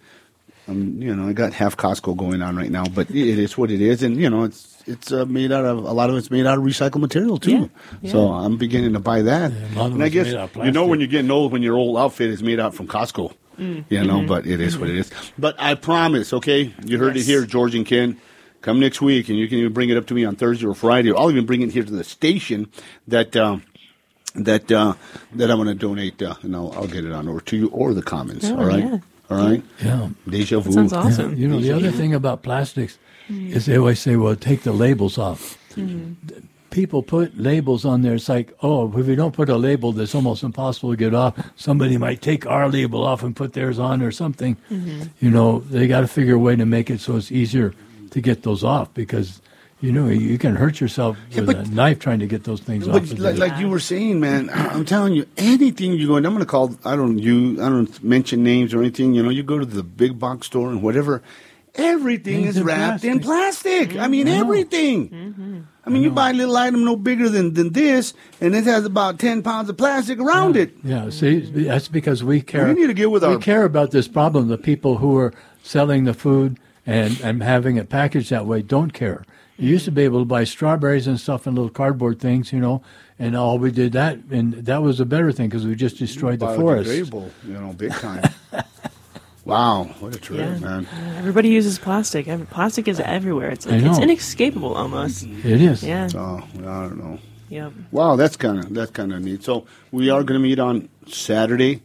got half Costco going on right now, but it is what it is, and it's made out of a lot of it's made out of recycled material too. Yeah. So I'm beginning to buy that. a lot of And I it's guess made out of plastic. when you're getting old, when your old outfit is made out from Costco, But it is what it is. But I promise, okay, you heard it here, George and Ken. Come next week, and you can even bring it up to me on Thursday or Friday. Or I'll even bring it here to the station that I'm going to donate, and I'll get it on over to you or the Commons. All right, yeah. all right. Yeah. Deja vu. Sounds awesome. The other thing about plastics is they always say, well, take the labels off. People put labels on there. It's like, if we don't put a label that's almost impossible to get off, somebody might take our label off and put theirs on or something. They got to figure a way to make it so it's easier to get those off because, you can hurt yourself with a knife trying to get those things off. But like you were saying, man, I'm telling you, anything you go, and I'm going to call, I don't mention names or anything. You go to the big box store and whatever, everything Things is in wrapped in plastic. I mean, everything. Mm-hmm. I mean, you buy a little item no bigger than this, and it has about 10 pounds of plastic around it. Yeah, see, that's because we care. We need to get with we our- care about this problem. The people who are selling the food and having it packaged that way don't care. You used to be able to buy strawberries and stuff in little cardboard things, and all we did that, and that was a better thing because we just destroyed the forest. Biodegradable, big time. Wow, what a trip, man. Everybody uses plastic. Plastic is everywhere. It's like, I know. it's inescapable almost. It is. Yeah. Oh, I don't know. Yep. Wow, that's kind of neat. So we are going to meet on Saturday.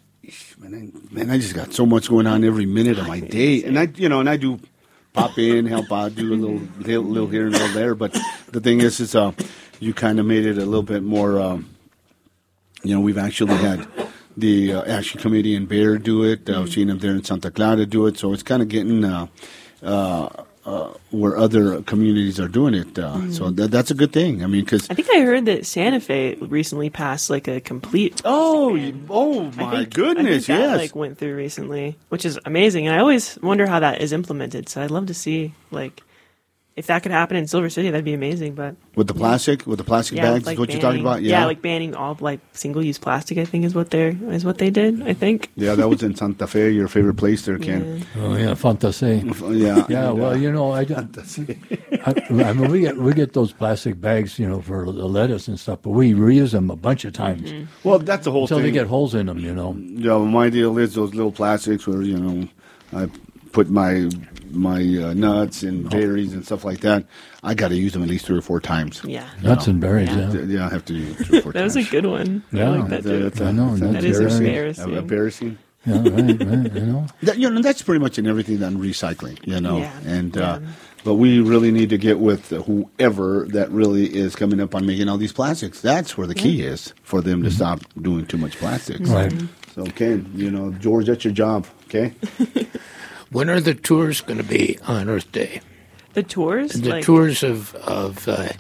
Man, I just got so much going on every minute of my day, and I do pop in, help out, do a little here and a little there. But the thing is you kind of made it a little bit more we've actually had the Action Committee in Bayer do it. I've seen them there in Santa Clara do it. So it's kind of getting where other communities are doing it. So that's a good thing. I mean, because I think I heard that Santa Fe recently passed like a complete. oh I my think goodness, that, yes. like went through recently, which is amazing. And I always wonder how that is implemented. So I'd love to see like if that could happen in Silver City. That'd be amazing. But With the plastic bags, like is what you're talking about? Yeah, like banning all like single-use plastic. I think is what they did. I think. Yeah, that was in Santa Fe, your favorite place there, Ken. Oh yeah, Fantasy. Yeah. Yeah, and, well, I mean, we get those plastic bags, for the lettuce and stuff, but we reuse them a bunch of times well, that's the whole until thing. they get holes in them. Yeah, my deal is those little plastics where I put my nuts and berries and stuff like that. I got to use them at least 3 or 4 times. Yeah. Nuts and berries. Yeah. Yeah, I have to use it 3 or 4 That times. was a good one. Yeah. I like that too. I know. That is embarrassing. Embarrassing. Yeah, right. That, that's pretty much in everything on recycling, Yeah. And Yeah. but we really need to get with whoever that really is coming up on making all these plastics. That's where the key is for them to stop doing too much plastics. Right. So, Ken, George, that's your job. Okay. When are the tours going to be on Earth Day? The tours. The tours of the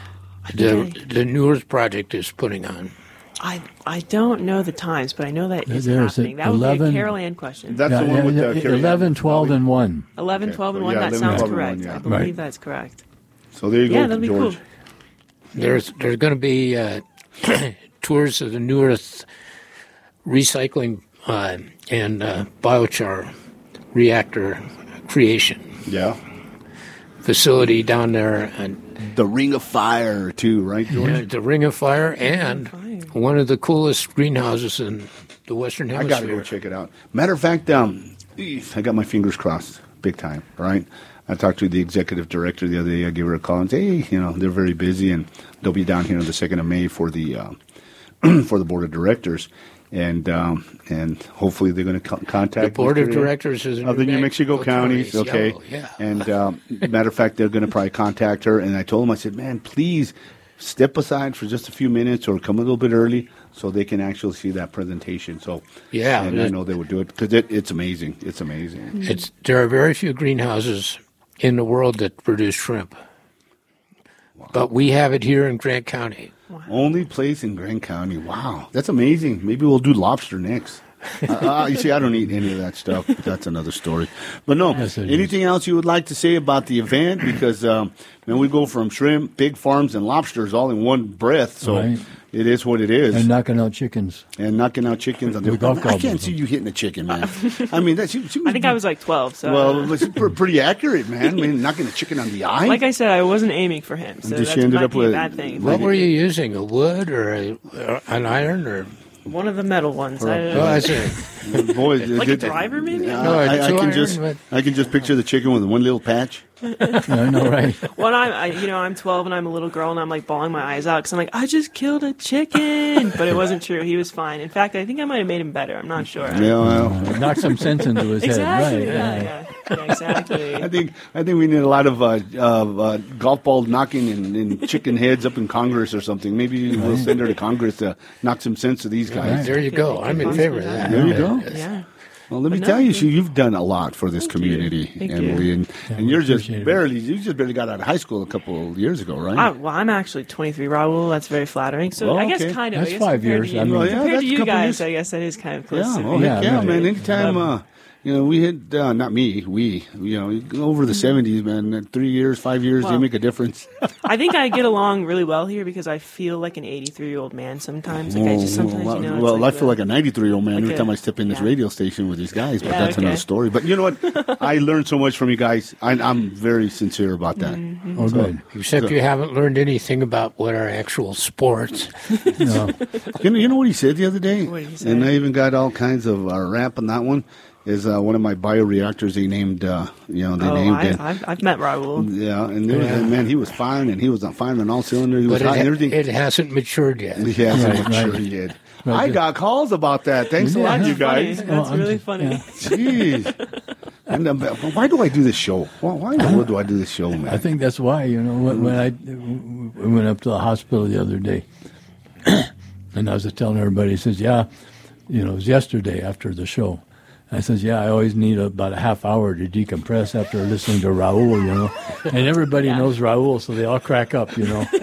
New Earth Project is putting on. I don't know the times, but I know that it's There's happening. That would be 11 a Carol Ann question. That's the one with the Carrie 11, Ann. 12, and 1. 11, Okay. 12, and So, 1. yeah, That 11, sounds 12, and correct. 1, yeah. I believe Right. that's correct. So there you Yeah, go, that'd be George. cool. There's going to be tours of the New Earth recycling and biochar reactor creation Yeah. facility down there, and The Ring of Fire, too, right, George? the Ring of Fire, and Fire. one of the coolest greenhouses in the Western I Hemisphere. got to go check it out. Matter of fact, I got my fingers crossed big time, right? I talked to the executive director the other day. I gave her a call and said, hey, they're very busy, and they'll be down here on the 2nd of May for the for the board of directors. And hopefully they're going to contact The board of Mr. directors is in of the New Mexico counties, County, okay? Yellow, yeah. And matter of fact, they're going to probably contact her. And I told them, I said, man, please step aside for just a few minutes or come a little bit early so they can actually see that presentation. So Yeah, and I know they would do it because it's amazing. It's amazing. There are very few greenhouses in the world that produce shrimp, but we have it here in Grant County. Only place in Grant County. Wow, that's amazing. Maybe we'll do lobster next. You see, I don't eat any of that stuff. But that's another story. But no, Yes, it anything else you would like to say about the event? Because we go from shrimp, pig farms, and lobsters all in one breath. So Right. it is what it is. And knocking out chickens. And knocking out chickens on the With golf I clubs. can't see you hitting a chicken, man. I mean, that's. I think I was like 12. So Well, it was pretty accurate, man. I mean, knocking a chicken on the eye. like I said, I wasn't aiming for him. So Just that she ended might up be with- a bad thing. What were you using? A wood or an iron or? One of the metal ones. I don't Oh, know. I see. Boy, Like a driver, maybe? No, a I can two-iron, just but- I can just picture the chicken with one little patch. I know, right? Well, I'm 12 and I'm a little girl and I'm like bawling my eyes out because I'm like, I just killed a chicken, but it wasn't true. He was fine. In fact, I think I might have made him better. I'm not sure. Yeah, well, Knock some sense into his Exactly. head. Right. Yeah, exactly. I think we need a lot of golf ball knocking and chicken heads up in Congress or something. Maybe we'll send her to Congress to knock some sense to these guys. There you go. I'm in favor of that. There you go. Yeah. Well, let me But tell no, you, thank you've done a lot for this Thank you. community, Thank Emily, you. and you're just appreciate it. barely got out of high school a couple of years ago, right? Well, I'm actually 23, Raul. That's very flattering. So Well, I guess okay. kind of. That's I guess 5 compared years. To you, I mean- Well, yeah, compared that's to a you couple guys, years. I guess that is kind of close Yeah, to well, me. Yeah, heck yeah, right. man. Anytime, we hit, not me, we, over the 70s, man, 3 years, 5 years, they Well, make a difference. I think I get along really well here because I feel like an 83-year-old man sometimes. Like I just sometimes, well, it's well, I like feel like a 93-year-old man like every a- time I step in this yeah. radio station with these guys, but Yeah, that's another okay. story. But you know what? I learned so much from you guys. I'm very sincere about that. Mm-hmm. Oh, good. Except you haven't learned anything about what are actual sports. No. You know what he said the other day? What did he say? And I even got all kinds of rap on that one. Is one of my bioreactors they named, they named it. I've met Raul. Yeah, and there was, man, he was fine, and he was firing on all cylinders. He was But hot and everything. it hasn't matured yet. He hasn't Right, matured right. yet. Right, I good. got calls about that. Thanks a lot, Yeah. you guys. That's I'm really just- funny. yeah. Jeez. And, why do I do this show? Why in the world do I do this show, man? I think that's why, when I went up to the hospital the other day, And I was just telling everybody, he says, yeah, it was yesterday after the show. I says, yeah, I always need about a half hour to decompress after listening to Raul, And everybody knows Raul, so they all crack up,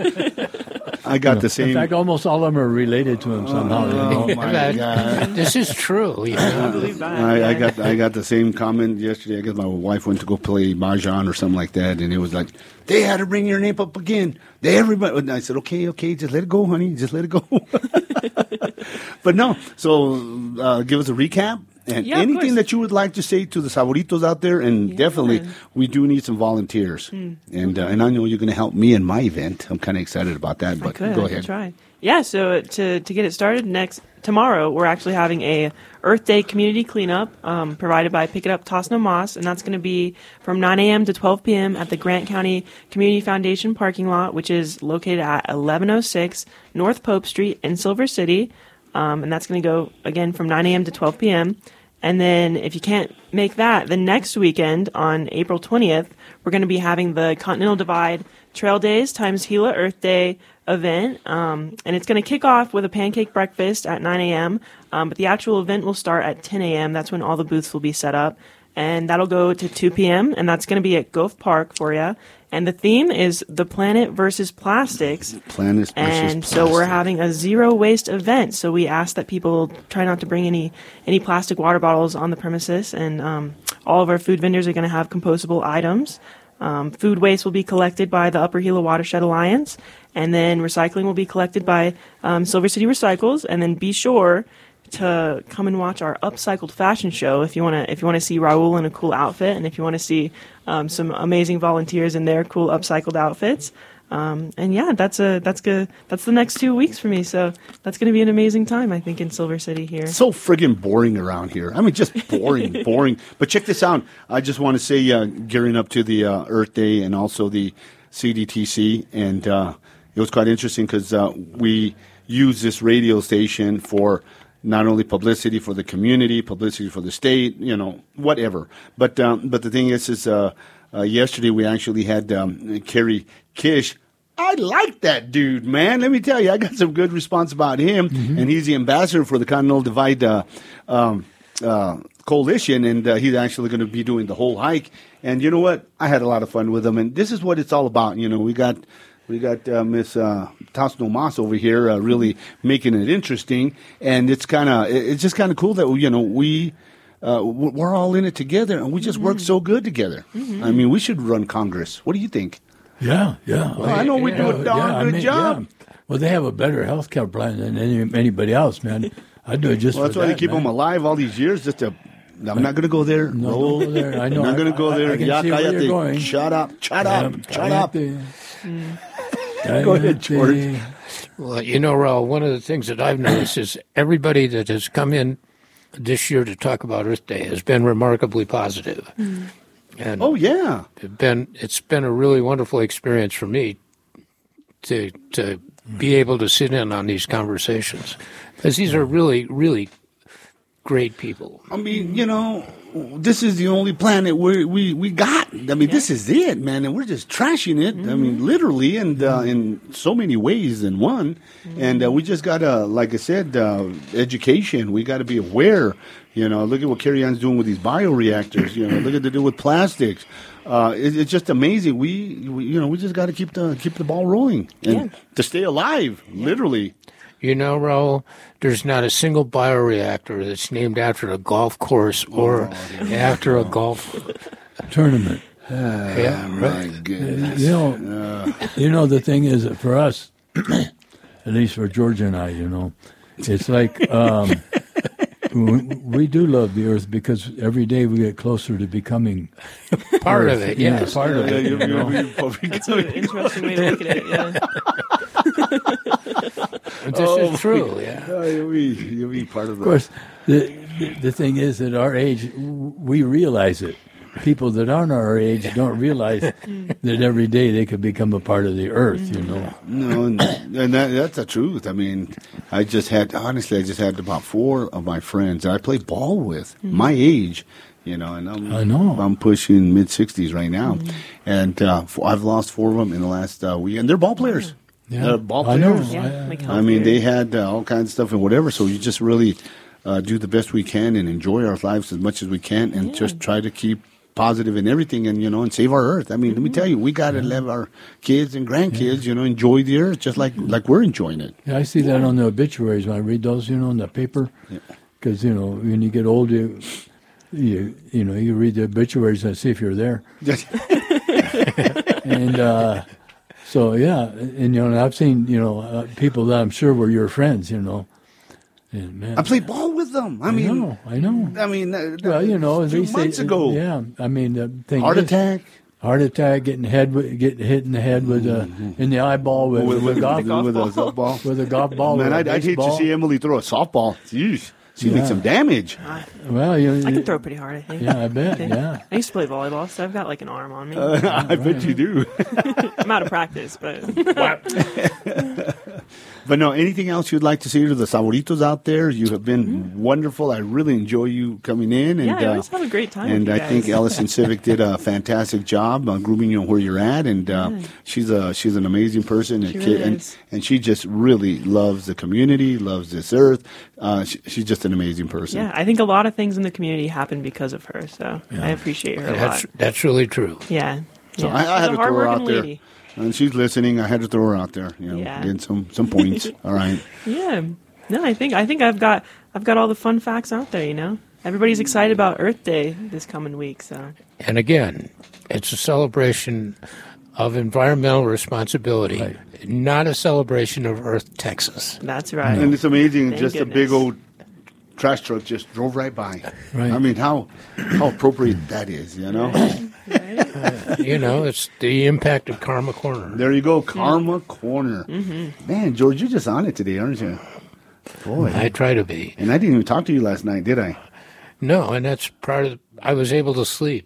I got the same. In fact, almost all of them are related to him somehow. Oh my God! This is true. I believe that. I got the same comment yesterday. I guess my wife went to go play mahjong or something like that, and it was like they had to bring your name up again. Everybody. And I said, okay, just let it go, honey. Just let it go. But no. So give us a recap. And anything that you would like to say to the Saboritos out there, and definitely we do need some volunteers. And I know you're going to help me in my event. I'm kind of excited about that, but go ahead. Try. Yeah, so to get it started tomorrow, we're actually having a Earth Day community cleanup provided by Pick It Up Toss No Mas, and that's going to be from 9 a.m. to 12 p.m. at the Grant County Community Foundation parking lot, which is located at 1106 North Pope Street in Silver City. And that's going to go, again, from 9 a.m. to 12 p.m. And then if you can't make that, the next weekend on April 20th, we're going to be having the Continental Divide Trail Days times Gila Earth Day event. And it's going to kick off with a pancake breakfast at 9 a.m. But the actual event will start at 10 a.m. That's when all the booths will be set up. And that'll go to 2 p.m. And that's going to be at Gove Park for you. And the theme is the planet versus plastics. And so we're having a zero waste event. So we ask that people try not to bring any plastic water bottles on the premises. And all of our food vendors are going to have compostable items. Food waste will be collected by the Upper Gila Watershed Alliance. And then recycling will be collected by Silver City Recycles. And then be sure to come and watch our upcycled fashion show if you want to see Raul in a cool outfit, and if you want to see some amazing volunteers in their cool upcycled outfits. And yeah, that's good. That's the next 2 weeks for me. So that's going to be an amazing time, I think, in Silver City here. So friggin' boring around here. I mean, just boring, boring. But check this out. I just want to say, gearing up to the Earth Day and also the CDTC, and it was quite interesting because we use this radio station for not only publicity for the community, publicity for the state, whatever. But the thing is yesterday we actually had Kerry Kish. I like that dude, man. Let me tell you, I got some good response about him, and he's the ambassador for the Continental Divide Coalition, and he's actually going to be doing the whole hike. And you know what? I had a lot of fun with him, and this is what it's all about. We got Miss Toss No Mas over here really making it interesting, and it's just kind of cool that we're all in it together, and we just work so good together. I mean, we should run Congress. What do you think? Yeah. Well, I know we do a darn good job. Yeah. Well, they have a better health care plan than anybody else, man. I do it just for that's why they keep them alive all these years. I'm not going to go there. No, don't go there. I know. I'm not going to go there. I can see where you're going. Shut up. Go ahead, George. Well, Raul, one of the things that I've noticed is everybody that has come in this year to talk about Earth Day has been remarkably positive. And oh, yeah. It's been a really wonderful experience for me to be able to sit in on these conversations, because these are really, really great people. I mean, this is the only planet we got. I mean, this is it, man, and we're just trashing it. I mean, literally, and in so many ways in one. And we just gotta, like I said, education. We got to be aware. Look at what Carrie Ann's doing with these bioreactors. Look at the deal with plastics. It's just amazing. We just got to keep the ball rolling and to stay alive, literally. Raul, there's not a single bioreactor that's named after a golf course or after a golf tournament. My goodness. The thing is that for us, at least for Georgia and I, it's like we do love the Earth because every day we get closer to becoming part of it. Yes, part of it. That's an interesting way to look at it. Yeah. This is true. Yeah, you'll be part of that. Of course, the thing is, at our age, we realize it. People that aren't our age don't realize that every day they could become a part of the Earth. No, and that's the truth. I mean, I just had about 4 of my friends that I play ball with, my age. And I'm pushing mid-60s right now, and I've lost 4 of them in the last week, and they're ball players. Yeah. ball I know. players. Yeah, like I mean, healthier. they had all kinds of stuff and whatever. So you just really do the best we can and enjoy our lives as much as we can, and just try to keep positive in everything, and and save our earth. I mean, let me tell you, we got to let our kids and grandkids, enjoy the earth just like we're enjoying it. Yeah, I see that on the obituaries when I read those, in the paper. Because when you get old, you read the obituaries and see if you're there. And so and I've seen people that I'm sure were your friends, And man, I played ball with them. I I mean, know. I mean, well, at 2 least months ago. Yeah, I mean, the thing Heart is, attack. Heart attack, getting hit in the head with in the eyeball with a golf with a softball. with a golf ball. Man, with a I'd hate to baseball. see Emily throw a softball. Jeez, she'd make some damage. Well, I can throw pretty hard, I think. Yeah, I bet. Yeah. I used to play volleyball, so I've got like an arm on me. I bet you do. I'm out of practice, but But no, anything else you'd like to say to the Saboritos out there? You have been wonderful. I really enjoy you coming in. And, yeah, I always have a great time. And with you I think guys. Ellison Civic did a fantastic job grooming you where you're at. And she's an amazing person. She really is. And she just really loves the community, loves this earth. She's just an amazing person. Yeah, I think a lot of things in the community happen because of her, so I appreciate her a lot. That's really true. Yeah. So yeah. I She's had a to throw her hardworking out there. lady. And she's listening. I had to throw her out there. Yeah. Getting some points. All right. Yeah. No, I think I've got all the fun facts out there, Everybody's excited about Earth Day this coming week, so. And again, it's a celebration of environmental responsibility, not a celebration of Earth Texas. That's right. And it's amazing. Thank Just a big goodness. old trash truck just drove right by. Right. I mean, how appropriate that is, It's the impact of Karma Corner. There you go, Karma Corner. Man, George, you're just on it today, aren't you? Boy. I try to be. And I didn't even talk to you last night, did I? No, and that's part of. I was able to sleep.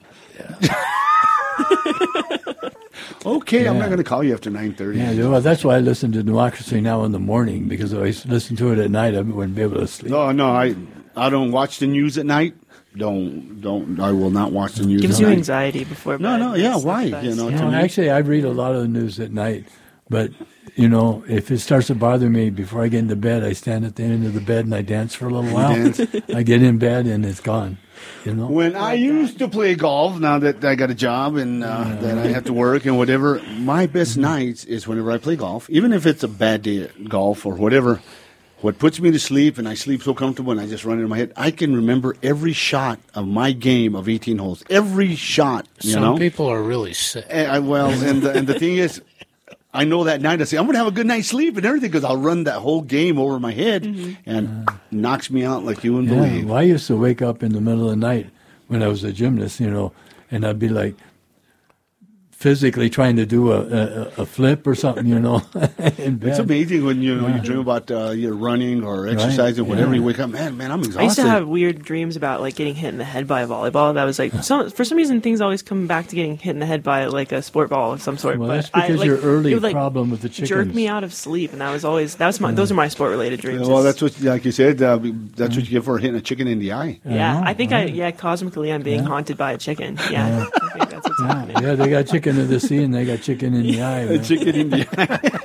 Okay, I'm not going to call you after 9:30. Yeah, well, that's why I listen to Democracy Now! In the morning, because if I listen to it at night, I wouldn't be able to sleep. No, I don't watch the news at night. Don't. I will not watch the news Gives at you night. anxiety before bed. No, yeah, That's why? best. To me- Actually, I read a lot of the news at night, but if it starts to bother me before I get into bed, I stand at the end of the bed and I dance for a little while. dance. I get in bed and it's gone. When I used to play golf, now that I got a job and that I have to work and whatever, my best nights is whenever I play golf. Even if it's a bad day at golf or whatever, what puts me to sleep, and I sleep so comfortable and I just run it in my head, I can remember every shot of my game of 18 holes. Every shot, Some people are really sick. And the thing is, I know that night I say, I'm going to have a good night's sleep and everything because I'll run that whole game over my head and knocks me out like you wouldn't Yeah, believe. well, I used to wake up in the middle of the night when I was a gymnast, and I'd be like physically trying to do a flip or something, in bed. It's amazing when you dream about you're running or exercising, whatever. yeah. You wake up, man, I'm exhausted. I used to have weird dreams about like getting hit in the head by a volleyball. That was like for some reason things always come back to getting hit in the head by like a sport ball of some sort. Well, but that's because it your early would, problem with the chickens. jerk me out of sleep, and those are my sport related dreams. Well, that's what, like you said, that's what you get for hitting a chicken in the eye. Yeah, know, I think cosmically I'm being haunted by a chicken. Yeah, I think that's what's happening. Yeah, they got chicken in the sea and they got chicken in the eye. A man. chicken in the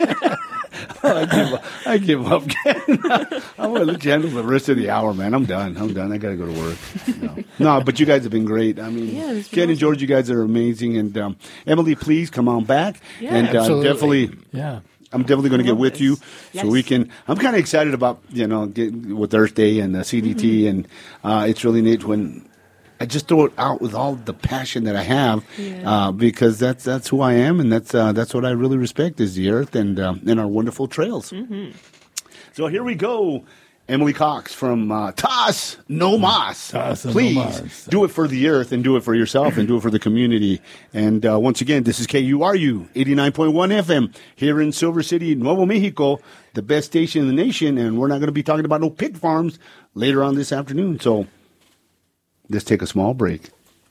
eye. I give up. I'm going to let you handle the rest of the hour, man. I'm done. I got to go to work. No, but you guys have been great. I mean, Yeah, it's been Ken and awesome. George, you guys are amazing. And Emily, please come on back. Yeah. And Absolutely. definitely. Yeah. I'm definitely going to get love with this. you so Yes. we can. I'm kind of excited about getting with Earth Day and the CDT, and it's really neat when I just throw it out with all the passion that I have, because that's who I am, and that's what I really respect is the Earth and our wonderful trails. So here we go. Emily Cox from Toss No Mas. Toss No Please Mas. do it for the earth and do it for yourself and do it for the community. And once again, this is KURU 89.1 FM here in Silver City, Nuevo Mexico, the best station in the nation. And we're not going to be talking about no pig farms later on this afternoon. So let's take a small break.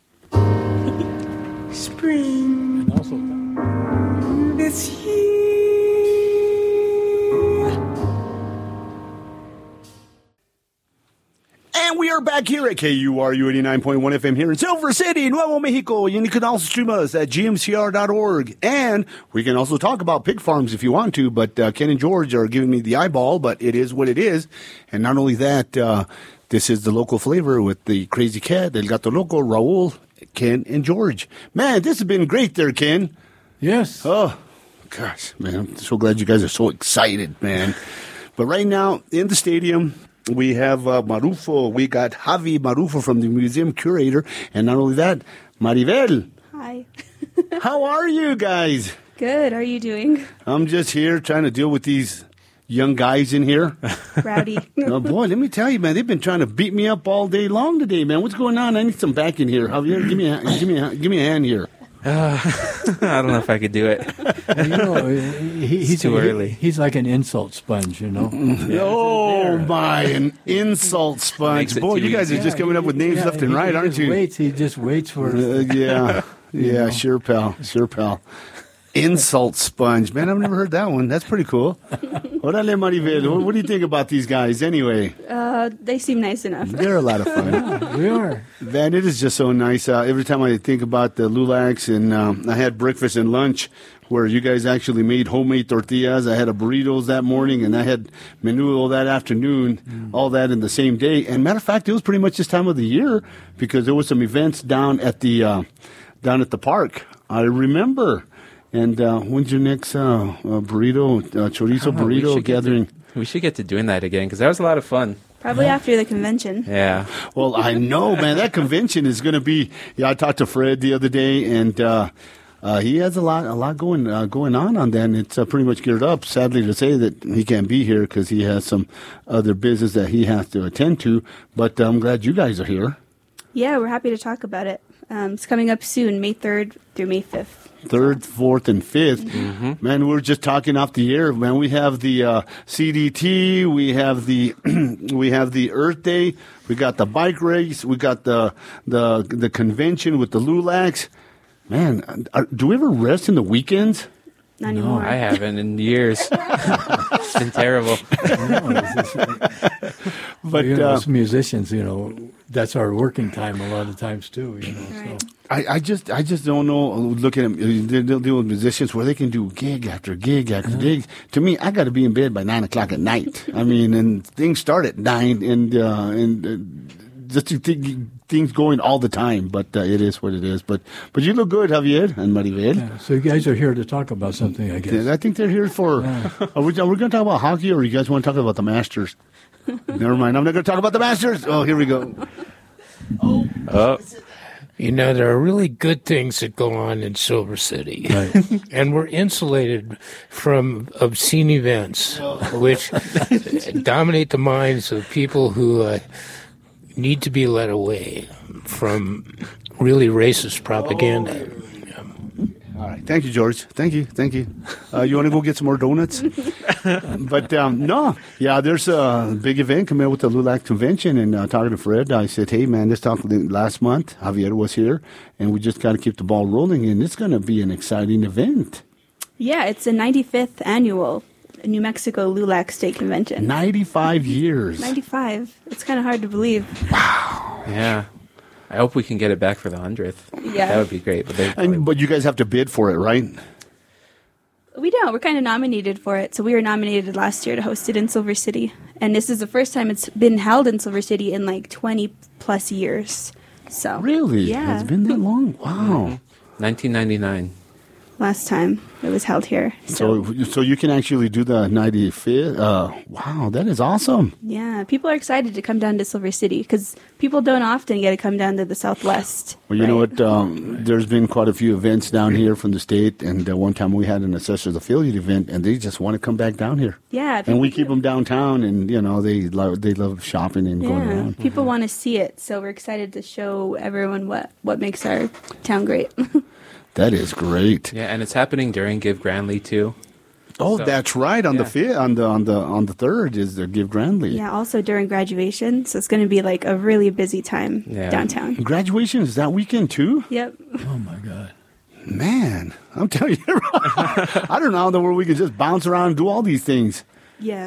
Spring And also, is here. And we are back back here at KURU 89.1 FM here in Silver City, Nuevo Mexico. You can also stream us at gmcr.org. And we can also talk about pig farms if you want to, but Ken and George are giving me the eyeball, but it is what it is. And not only that, this is the local flavor with the Crazy Cat, El Gato Loco, Raul, Ken, and George. Man, this has been great there, Ken. Yes. Oh, gosh, man, I'm so glad you guys are so excited, man. But right now, in the stadium, we have Marufo. We got Javi Marufo from the museum curator. And not only that, Maribel. Hi. How are you guys? Good. How are you doing? I'm just here trying to deal with these young guys in here. Rowdy. Oh, boy, let me tell you, man, they've been trying to beat me up all day long today, man. What's going on? I need some back in here. Javier, give me a hand here. I don't know if I could do it. You know, he's too early. He's like an insult sponge, you know. Oh, my, an insult sponge. Makes it Boy, too you guys easy. are just coming up with names left and right, aren't you? He just waits for Yeah, sure, pal. Insult sponge. Man, I've never heard that one. That's pretty cool. Orale, Maribel. What do you think about these guys anyway? They seem nice enough. They're a lot of fun. We are. Man, it is just so nice. Every time I think about the Lulacs, and I had breakfast and lunch where you guys actually made homemade tortillas. I had a burritos that morning, and I had menudo that afternoon, all that in the same day. And matter of fact, it was pretty much this time of the year because there was some events down at the park. I remember. And when's your next burrito, chorizo burrito gathering? We should get to doing that again because that was a lot of fun. Probably after the convention. Yeah. Well, I know, man. That convention is going to be. Yeah, I talked to Fred the other day, and he has a lot going on that. And it's pretty much geared up. Sadly to say that he can't be here because he has some other business that he has to attend to. But I'm glad you guys are here. Yeah, we're happy to talk about it. It's coming up soon, May 3rd through May 5th. 3rd, 4th, and 5th. Man, we're just talking off the air. Man, we have the CDT, we have the Earth Day, we got the bike race, we got the convention with the Lulacs. Man, do we ever rest in the weekends? Not anymore. I haven't in years. It's been terrible. But us musicians, that's our working time a lot of times too. Right. So. I just don't know. Looking at they'll deal with musicians where they can do gig after gig after gig. To me, I got to be in bed by 9 o'clock at night. I mean, and things start at 9, and just to things going all the time. But it is what it is. But you look good, Javier and Maribel. Yeah, so you guys are here to talk about something, I guess. I think they're here for. Are we going to talk about hockey, or you guys want to talk about the Masters? Never mind. I'm not going to talk about the Masters. Oh, here we go. Oh. There are really good things that go on in Silver City. Right. And we're insulated from obscene events, which dominate the minds of people who need to be led away from really racist propaganda. All right. Thank you, George. Thank you. You want to go get some more donuts? But, no. Yeah, there's a big event coming up with the LULAC convention. And talking to Fred, I said, hey, man, this talk last month. Javier was here. And we just got to keep the ball rolling. And it's going to be an exciting event. Yeah, it's the 95th annual New Mexico LULAC State Convention. 95 years. 95. It's kind of hard to believe. Yeah. I hope we can get it back for the 100th. Yeah. That would be great. But you guys have to bid for it, right? We don't. We're kind of nominated for it. So we were nominated last year to host it in Silver City. And this is the first time it's been held in Silver City in like 20 plus years. So Really? Yeah. It's been that long? Wow. 1999. Last time it was held here. So you can actually do the 95th? Wow, that is awesome. Yeah, people are excited to come down to Silver City because people don't often get to come down to the Southwest. Well, you know what? There's been quite a few events down here from the state, and one time we had an Assessors Affiliate event, and they just want to come back down here. Yeah. And we keep them downtown, and, they love shopping and going Yeah, around. people want to see it, so we're excited to show everyone what makes our town great. That is great. Yeah, and it's happening during Give Grandly, too. Oh, So- that's right. On the fifth, on the 3rd is the Give Grandly. Yeah, also during graduation, so it's going to be like a really busy time downtown. Graduation is that weekend too? Yep. Oh, my God. Man, I'm telling you, I don't know where we can just bounce around and do all these things. Yeah.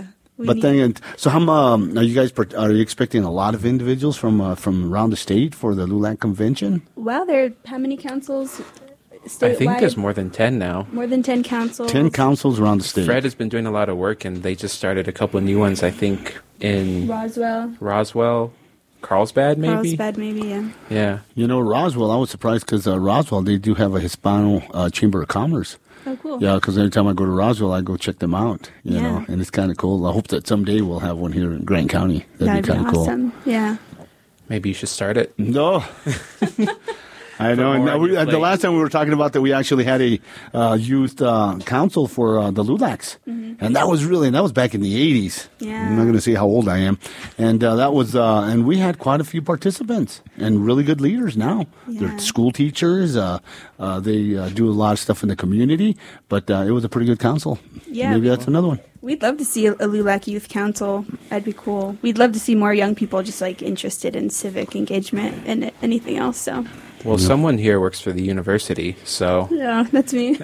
But then, so how are you guys? Are you expecting a lot of individuals from around the state for the LULAC convention? Wow, there are how many councils statewide? I think there's more than 10 now. More than 10 councils. 10 councils around the state. Fred has been doing a lot of work, and they just started a couple of new ones, I think, in Roswell, Carlsbad, maybe? Carlsbad, maybe, yeah. Yeah. You know, Roswell, I was surprised because Roswell, they do have a Hispano Chamber of Commerce. Oh, cool. Yeah, because every time I go to Roswell, I go check them out, you Yeah. know, and it's kind of cool. I hope that someday we'll have one here in Grant County. That'd be kind of awesome. cool. Yeah. Maybe you should start it. No. I know. And the last time we were talking about that, we actually had a youth council for the LULACs. Mm-hmm. And that was back in the 80s. Yeah. I'm not going to say how old I am. And that was, and we had quite a few participants and really good leaders now. Yeah. They're school teachers. They do a lot of stuff in the community, but it was a pretty good council. Yeah. Maybe that's another one. We'd love to see a LULAC Youth Council. That'd be cool. We'd love to see more young people just like interested in civic engagement and anything else. So. Well, someone here works for the university, so... Yeah, that's me.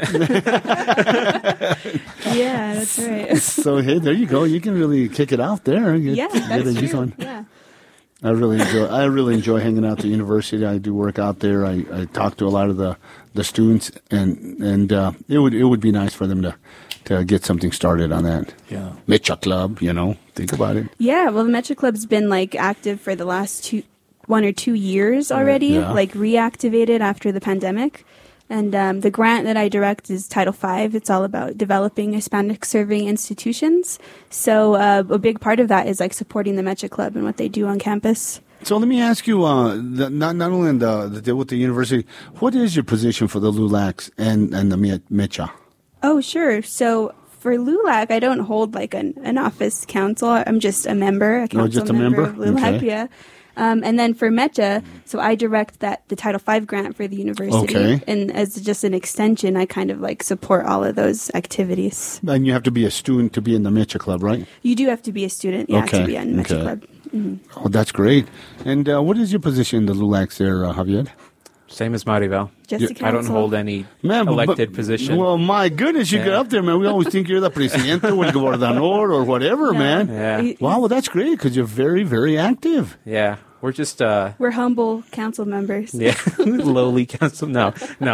Yeah, that's right. So, hey, there you go. You can really kick it out there. That's true. Yeah. I really enjoy hanging out at the university. I do work out there. I talk to a lot of the students, and it would be nice for them to get something started on that. Yeah. Mecha Club, you know, think about it. Yeah, well, the Mecha Club's been like active for the last 1 or 2 years already, Yeah. like reactivated after the pandemic. And the grant that I direct is Title V. It's all about developing Hispanic-serving institutions. So a big part of that is like supporting the Mecha Club and what they do on campus. So let me ask you, not only in the deal with the university, what is your position for the LULACs and the Mecha? Oh, sure. So for LULAC, I don't hold like an office council. I'm just a member, a council just a member? of LULAC, Okay. yeah. And then for Mecha, so I direct the Title V grant for the university. Okay. And as just an extension, I kind of like support all of those activities. And you have to be a student to be in the Mecha Club, right? You do have to be a student, yeah, Okay, to be on Mecha okay. Club. Mm-hmm. Oh, that's great. And what is your position in the LULACs there, Javier? Same as Maribel. Just a I don't council. hold any Man, elected position. Well, my goodness, you get Yeah. up there, man. We always think you're the presidente or el gobernador or whatever, No. man. Yeah. Wow, well, that's great because you're very, very active. Yeah. We're just... We're humble council members. Yeah, lowly council. No.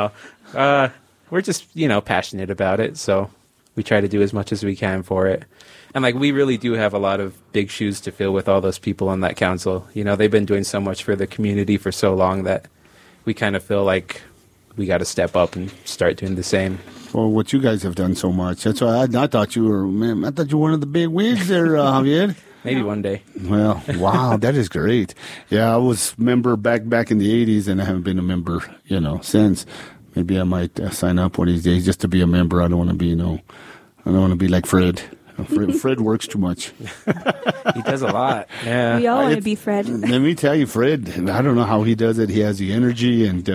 We're just, passionate about it. So we try to do as much as we can for it. And we really do have a lot of big shoes to fill with all those people on that council. They've been doing so much for the community for so long that we kind of feel like we got to step up and start doing the same. Well, what you guys have done so much. That's why I thought you were, man, I thought you were one of the big wigs there, Javier. Maybe one day. Well, wow, that is great. Yeah, I was a member back in the 80s, and I haven't been a member, since. Maybe I might sign up one of these days just to be a member. I don't want to be, I don't want to be like Fred. Fred works too much. He does a lot. Yeah. We all want to be Fred. Let me tell you, Fred, I don't know how he does it. He has the energy and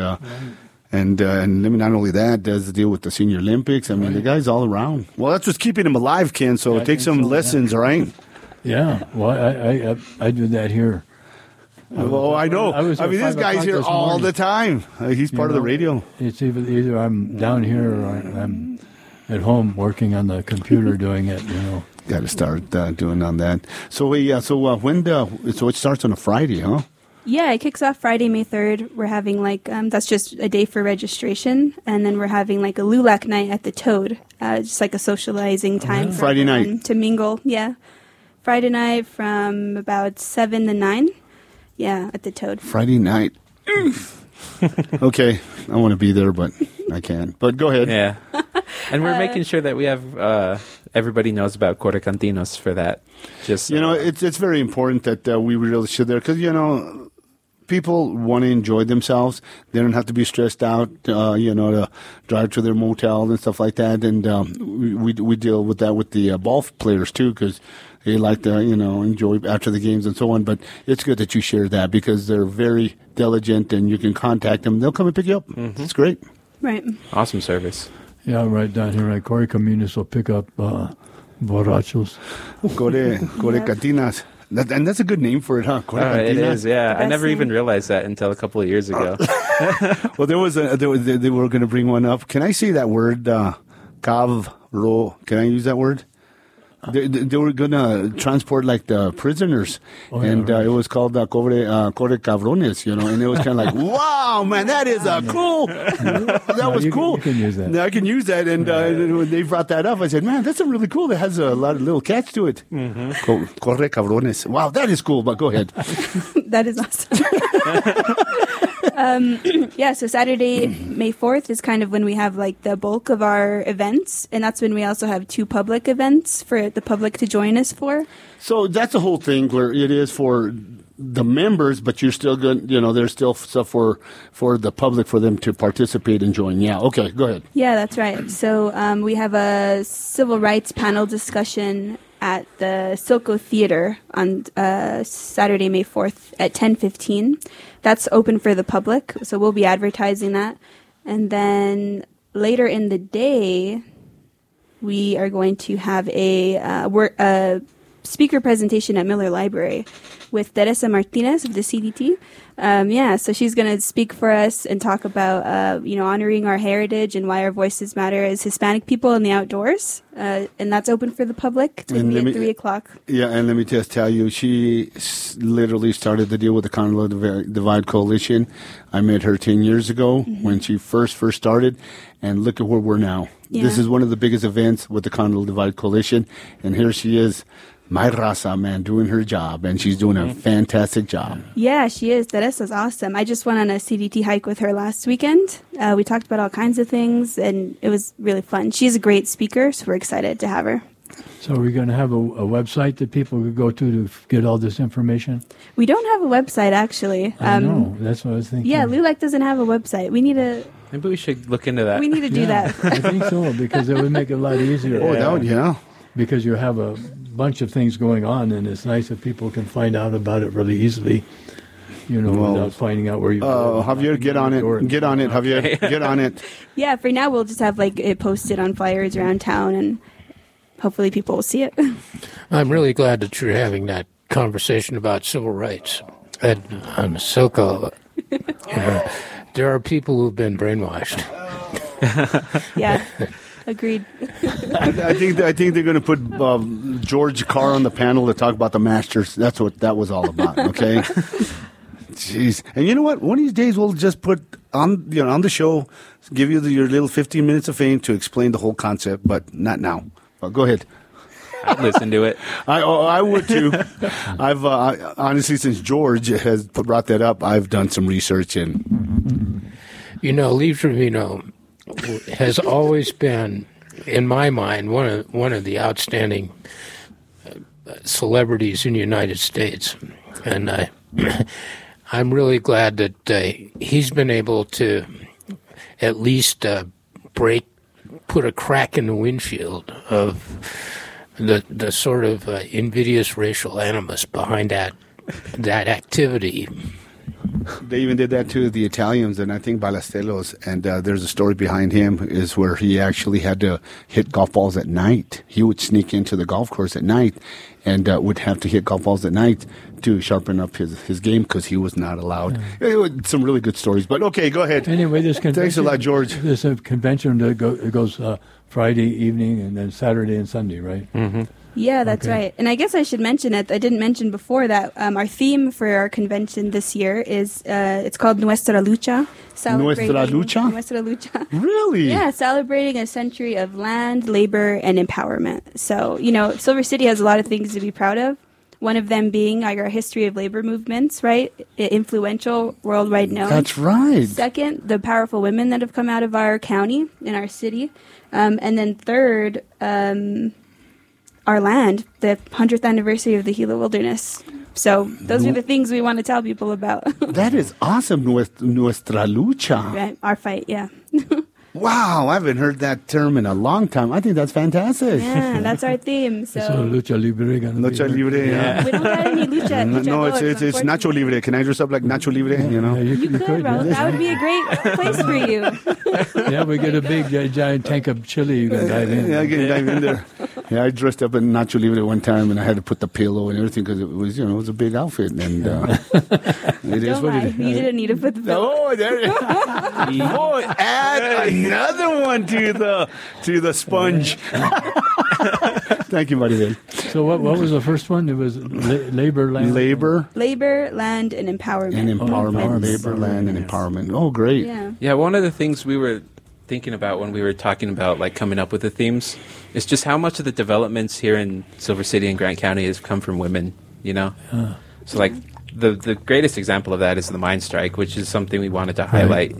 not only that, does the deal with the Senior Olympics. I mean, the guy's all around. Well, that's what's keeping him alive, Ken, so Yeah, I take think some so, lessons, all right? Yeah, well, I do that here. Well, I know. I was I at mean, this 5 guy's o'clock here this all morning. the time. He's part of the radio. It's either I'm down here or I'm at home working on the computer doing it. Got to start doing on that. So, so it starts on a Friday, huh? Yeah, it kicks off Friday, May 3rd. We're having that's just a day for registration. And then we're having a LULAC night at the Toad. Just like a socializing time. For Friday everyone night. to mingle, yeah. Friday night from about 7 to 9. Yeah, at the Toad. Friday night. Okay, I want to be there, but I can't. But go ahead. Yeah. And we're making sure that we have everybody knows about Correcantinos for that. Just it's very important that we really should there because people want to enjoy themselves. They don't have to be stressed out, to drive to their motel and stuff like that. And we deal with that with the ball players too because they like to enjoy after the games and so on. But it's good that you share that because they're very diligent and you can contact them. They'll come and pick you up. Mm-hmm. It's great. Right. awesome service. Yeah, right down here at Corey Comunis will pick up borrachos. Correcatinas. And that's a good name for it, huh? It is, yeah. I best never name. even realized that until a couple of years ago. Well, they were going to bring one up. Can I say that word, cavro? Can I use that word? They were gonna transport like the prisoners, and it was called Corre Cabrones, and it was kind of like, wow, man, that is cool. That was cool. You can use that. I can use that, and when they brought that up, I said, man, that's really cool. It has a lot of little catch to it. Corre Cabrones. Wow, that is cool. But go ahead. That is awesome. So Saturday, May 4th is kind of when we have like the bulk of our events, and that's when we also have 2 public events for the public to join us for. So that's the whole thing where it is for the members, but you're still good. There's still stuff for the public for them to participate and join. Yeah. Okay. Go ahead. Yeah, that's right. So we have a civil rights panel discussion at the Silco Theater on Saturday, May 4th at 10:15. That's open for the public, so we'll be advertising that. And then later in the day, we are going to have a speaker presentation at Miller Library with Teresa Martinez of the CDT. So she's going to speak for us and talk about, honoring our heritage and why our voices matter as Hispanic people in the outdoors. And that's open for the public. It's going to be at 3 o'clock. Yeah, and let me just tell you, she literally started the deal with the Continental Divide Coalition. I met her 10 years ago when she first started, and look at where we're now. Yeah. This is one of the biggest events with the Continental Divide Coalition, and here she is. My raza, man, doing her job, and she's doing a fantastic job. Yeah, she is. Teresa's awesome. I just went on a CDT hike with her last weekend. We talked about all kinds of things, and it was really fun. She's a great speaker, so we're excited to have her. So are we going to have a website that people could go to get all this information? We don't have a website, actually. I know. That's what I was thinking. Yeah, LULAC doesn't have a website. We need to... Maybe we should look into that. We need to do that. I think so, because it would make it a lot easier. Oh, that would, yeah. Because you have a bunch of things going on, and it's nice if people can find out about it really easily, without finding out where you go. Javier, get on it. Get on it, Javier. Get on it. Yeah, for now, we'll just have it posted on flyers around town, and hopefully people will see it. I'm really glad that you're having that conversation about civil rights on Silco. There are people who've been brainwashed. Yeah. Agreed. I think they're going to put George Carr on the panel to talk about the Masters. That's what that was all about. Okay. Jeez. And you know what? One of these days we'll just put on the show, give you your little 15 minutes of fame to explain the whole concept, but not now. Go ahead. I'd listen to it. I would too. I've honestly, since George has brought that up, I've done some research and. Lee Trevino has always been, in my mind, one of the outstanding celebrities in the United States, and I'm really glad that he's been able to at least put a crack in the windshield of the sort of invidious racial animus behind that activity. They even did that to the Italians, and I think Ballesteros, and there's a story behind him is where he actually had to hit golf balls at night. He would sneak into the golf course at night and would have to hit golf balls at night to sharpen up his game because he was not allowed. Some really good stories, but okay, go ahead. Anyway, this convention, thanks a lot, George. There's a convention that goes Friday evening and then Saturday and Sunday, right? Mm-hmm. Yeah, that's right. And I guess I should mention it. I didn't mention before that our theme for our convention this year is it's called Nuestra Lucha. Nuestra Lucha? Nuestra Lucha. Really? Yeah, celebrating a century of land, labor, and empowerment. So, Silver City has a lot of things to be proud of. One of them being our history of labor movements, right? Influential, worldwide known. That's right. Second, the powerful women that have come out of our county and our city. And then third, our land, the 100th anniversary of the Gila Wilderness. So those are the things we want to tell people about. That is awesome, Nuestra Lucha. Right, our fight, yeah. Wow, I haven't heard that term in a long time. I think that's fantastic. Yeah, that's our theme. So Lucha Libre. Lucha Libre, yeah. We don't have any lucha. No, it's Nacho Libre. Can I dress up like Nacho Libre? Yeah, you could, Raul. That would be a great place for you. Yeah, we get a big giant tank of chili. You can dive in. Yeah, I can dive in there. Yeah, I dressed up in Nacho Libre one time, and I had to put the pillow and everything because it was, it was a big outfit, and it is what it is. You didn't need to put the pillow. Oh, there you go. Add another one to the sponge. Thank you, Maribel. So what was the first one? It was labor, land. Labor Labor, land, and empowerment. and empowerment. empowerment. Labor, land, and empowerment. Oh, great. Yeah. Yeah, one of the things we were thinking about when we were talking about like coming up with the themes is just how much of the developments here in Silver City and Grant County has come from women, you know? So like the greatest example of that is the mine strike, which is something we wanted to highlight.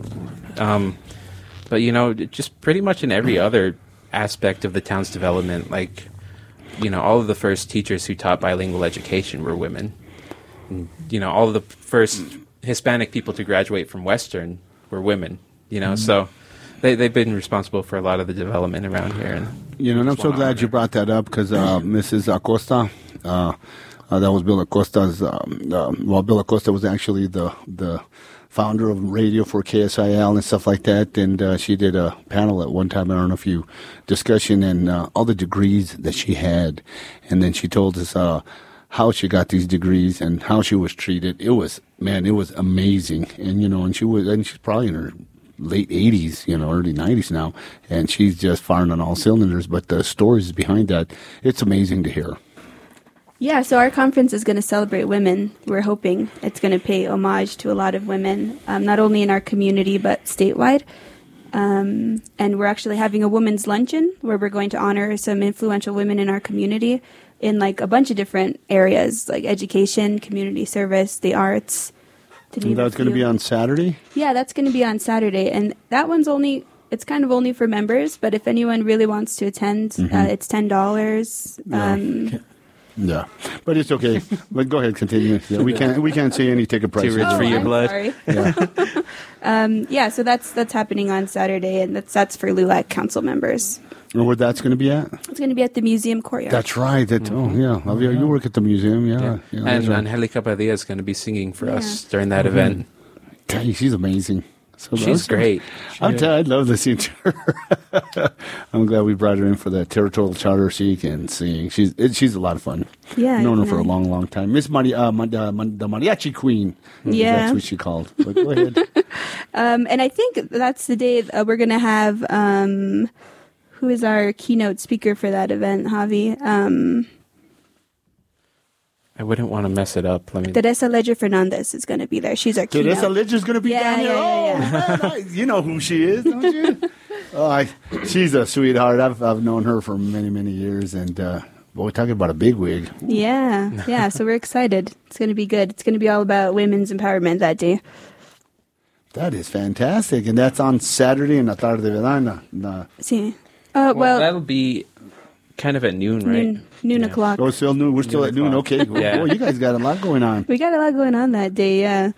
But you know, just pretty much in every other aspect of the town's development, like, you know, all of the first teachers who taught bilingual education were women. And, you know, all of the first Hispanic people to graduate from Western were women, you know, so they've been responsible for a lot of the development around here. And You know, and I'm so glad you brought that up because Mrs. Acosta, that was Bill Acosta's. Bill Acosta was actually the founder of radio for KSIL and stuff like that, and she did a panel at one time. I don't know if you discussion and all the degrees that she had, and then she told us how she got these degrees and how she was treated. It was amazing, and you know, and she's probably in her late 80s, you know, early 90s now, and she's just firing on all cylinders. But the stories behind that, it's amazing to hear. Yeah, so our conference is going to celebrate women. We're hoping it's going to pay homage to a lot of women, not only in our community, but statewide. And we're actually having a women's luncheon where we're going to honor some influential women in our community in like a bunch of different areas, like education, community service, the arts. And that's going to be on Saturday? Yeah, that's going to be on Saturday. And that one's it's kind of only for members, but if anyone really wants to attend, it's $10. Yeah, but it's okay. But go ahead, continue. Yeah, we can't say any ticket prices. Too rich for your I'm blood. sorry. Yeah. So that's happening on Saturday, and that's for LULAC council members. And where that's going to be at? It's going to be at the museum courtyard. That's right. Oh, yeah. Javier, you work at the museum, yeah. And that's right. Angelica Padilla is going to be singing for us Yeah. during that event. Hey, she's amazing. So She's great. I love listening to her. I'm glad we brought her in for that territorial charter so you can sing. She's a lot of fun. Yeah, I've known her for a yeah. long, long time. Miss the Mariachi Queen. Yeah. That's what she called. But go ahead. And I think that's the day we're going to have, who is our keynote speaker for that event, Javi? I wouldn't want to mess it up. Teresa Ledger Fernandez is going to be there. She's our keynote. Teresa Ledger's going to be Yeah, down here. yeah, Oh, man, you know who she is, don't you? She's a sweetheart. I've known her for many, many years. And, we're talking about a big wig. Yeah. So we're excited. It's going to be good. It's going to be all about women's empowerment that day. That is fantastic. And that's on Saturday in la tarde, ¿verdad? Sí. Well, that'll be kind of at noon, right? Noon Yeah. o'clock. Oh, still noon. We're still at noon. Okay. Yeah. Well, you guys got a lot going on. We got a lot going on that day, yeah.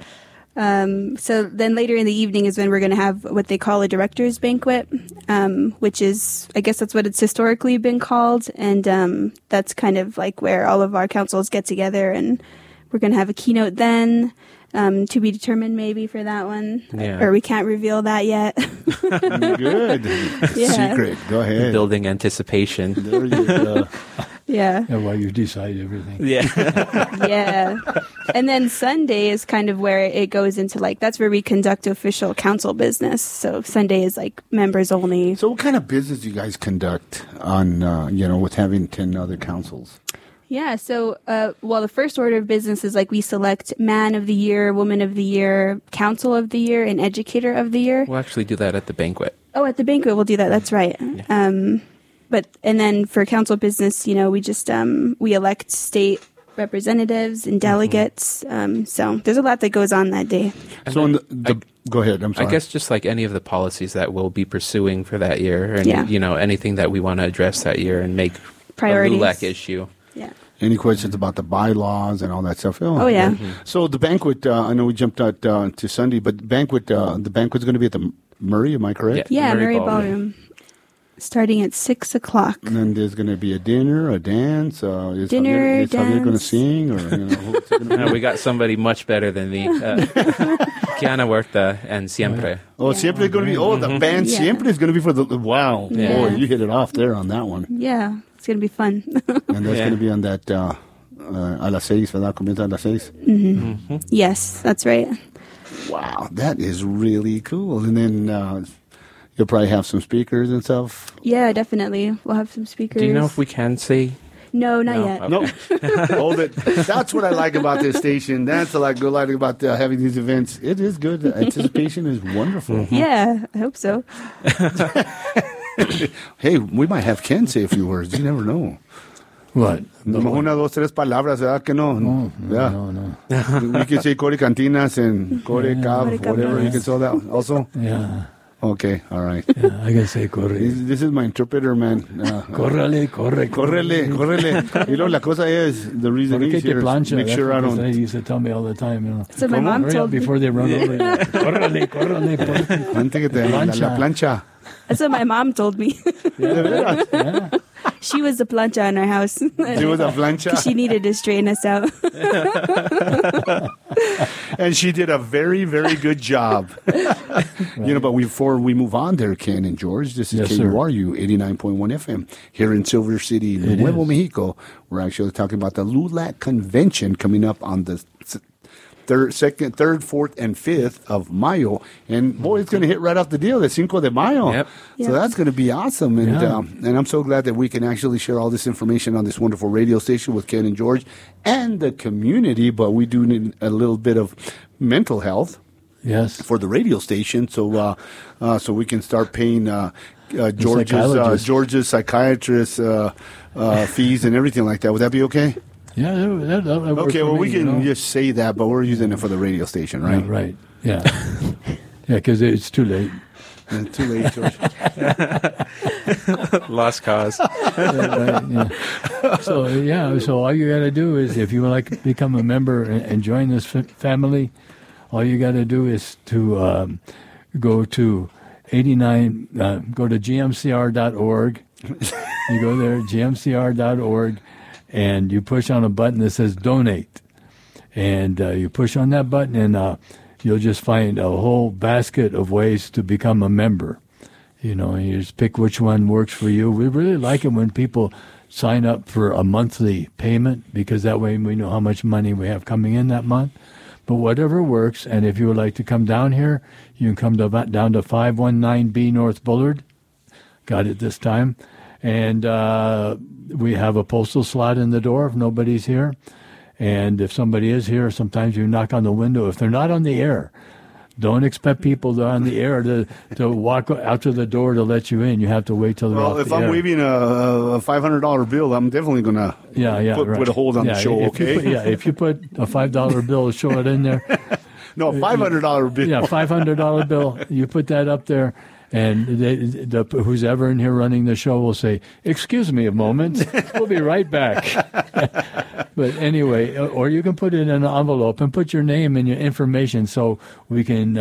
So then later in the evening is when we're going to have what they call a director's banquet, which is, I guess that's what it's historically been called. And that's kind of like where all of our councils get together, and we're going to have a keynote then. To be determined maybe for that one. Yeah. Or we can't reveal that yet. Good. Yeah. Secret. Go ahead. Building anticipation. There you go. Yeah. Yeah, while you decide everything. Yeah. Yeah. And then Sunday is kind of where it goes into like, that's where we conduct official council business. So Sunday is like members only. So what kind of business do you guys conduct on, with having 10 other councils? Yeah, so, the first order of business is like we select Man of the Year, Woman of the Year, Council of the Year, and Educator of the Year. We'll actually do that at the banquet. Oh, at the banquet we'll do that, that's right. And then for council business, we just, we elect state representatives and delegates. So there's a lot that goes on that day. And So then go ahead, I'm sorry. I guess just like any of the policies that we'll be pursuing for that year, and Yeah. anything that we want to address that year and make Priorities. a LULAC issue. Yeah. Any questions about the bylaws and all that stuff? Oh, yeah. So the banquet, I know we jumped out to Sunday, but the banket's going to be at the Murray, am I correct? Yeah, Murray Murray Ballroom. Ballroom. Starting at 6 o'clock. And then there's going to be a dinner, a dance. Is Dinner, Javier going to dance. sing? Or, what's it gonna be? No, we got somebody much better than me. Kiana Huerta and Siempre. Oh, Siempre is going to be, the band Yeah. Siempre is going to be for the, wow. Yeah. Boy, you hit it off there on that one. Yeah, it's going to be fun. And that's Yeah. going to be on that, a las 6, ¿verdad? Comienza a las 6. Yes, that's right. Wow, that is really cool. And then you'll probably have some speakers and stuff. Yeah, definitely. We'll have some speakers. Do you know if we can say? No, not yet. Okay. Nope. Hold it. That's what I like about this station. That's what I like about having these events. It is good. The anticipation is wonderful. Yeah, I hope so. Hey, we might have Ken say a few words. You never know. What? Una, dos, tres palabras, ¿verdad? Que no. Yeah. No. We can say Core Cantinas and Core Cab, Core whatever. Cab. You can say that also. Yeah. Okay, all right. Yeah, I can say corre. This is my interpreter, man. Correle. Correle. You know, la cosa is, the reason he's here is make sure I don't... They used to tell me all the time, you know. So my mom Hurry up told me. before they run over you. Correle. Antes que te la plancha. That's what my mom told me. Yeah. She was the plancha in our house. She was a plancha. She needed to straighten us out. And she did a very, very good job. You know, but before we move on there, Ken and George, this is Yes, sir. KURU 89.1 FM here in Silver City, Nuevo Mexico. We're actually talking about the LULAC convention coming up on the 3rd, 4th, and 5th of Mayo. And boy, it's going to hit right off the deal, the Cinco de Mayo. Yep. Yeah. So that's going to be awesome. And Yeah. and I'm so glad that we can actually share all this information on this wonderful radio station with Ken and George and the community. But we do need a little bit of mental health Yes. for the radio station, so we can start paying psychologist. George's psychiatrist fees and everything like that. Would that be okay? Yeah, that works Okay, for well, me, we can you know? just say that, but we're using it for the radio station, right? Yeah, right. Yeah. Yeah, because it's too late. Too late, George. Lost cause. Right, yeah. So all you got to do is, if you would like to become a member and join this family, all you got to do is to go to 89, go to gmcr.org. You go there, gmcr.org, and you push on a button that says donate. And you push on that button, and you'll just find a whole basket of ways to become a member. You know, and you just pick which one works for you. We really like it when people sign up for a monthly payment, because that way we know how much money we have coming in that month. But whatever works, and if you would like to come down here, you can come down to 519B North Bullard. Got it this time. And we have a postal slot in the door if nobody's here. And if somebody is here, sometimes you knock on the window. If they're not on the air, don't expect people that are on the air to walk out to the door to let you in. You have to wait till they're off Well, if the I'm air. waving a $500 bill, I'm definitely going to put a hold on the show, okay? If you put a $5 bill, show it in there. No, $500 bill. Yeah, $500 bill. You put that up there, and who's ever in here running the show will say, "Excuse me a moment, we'll be right back." But anyway, or you can put it in an envelope and put your name and your information, so we can,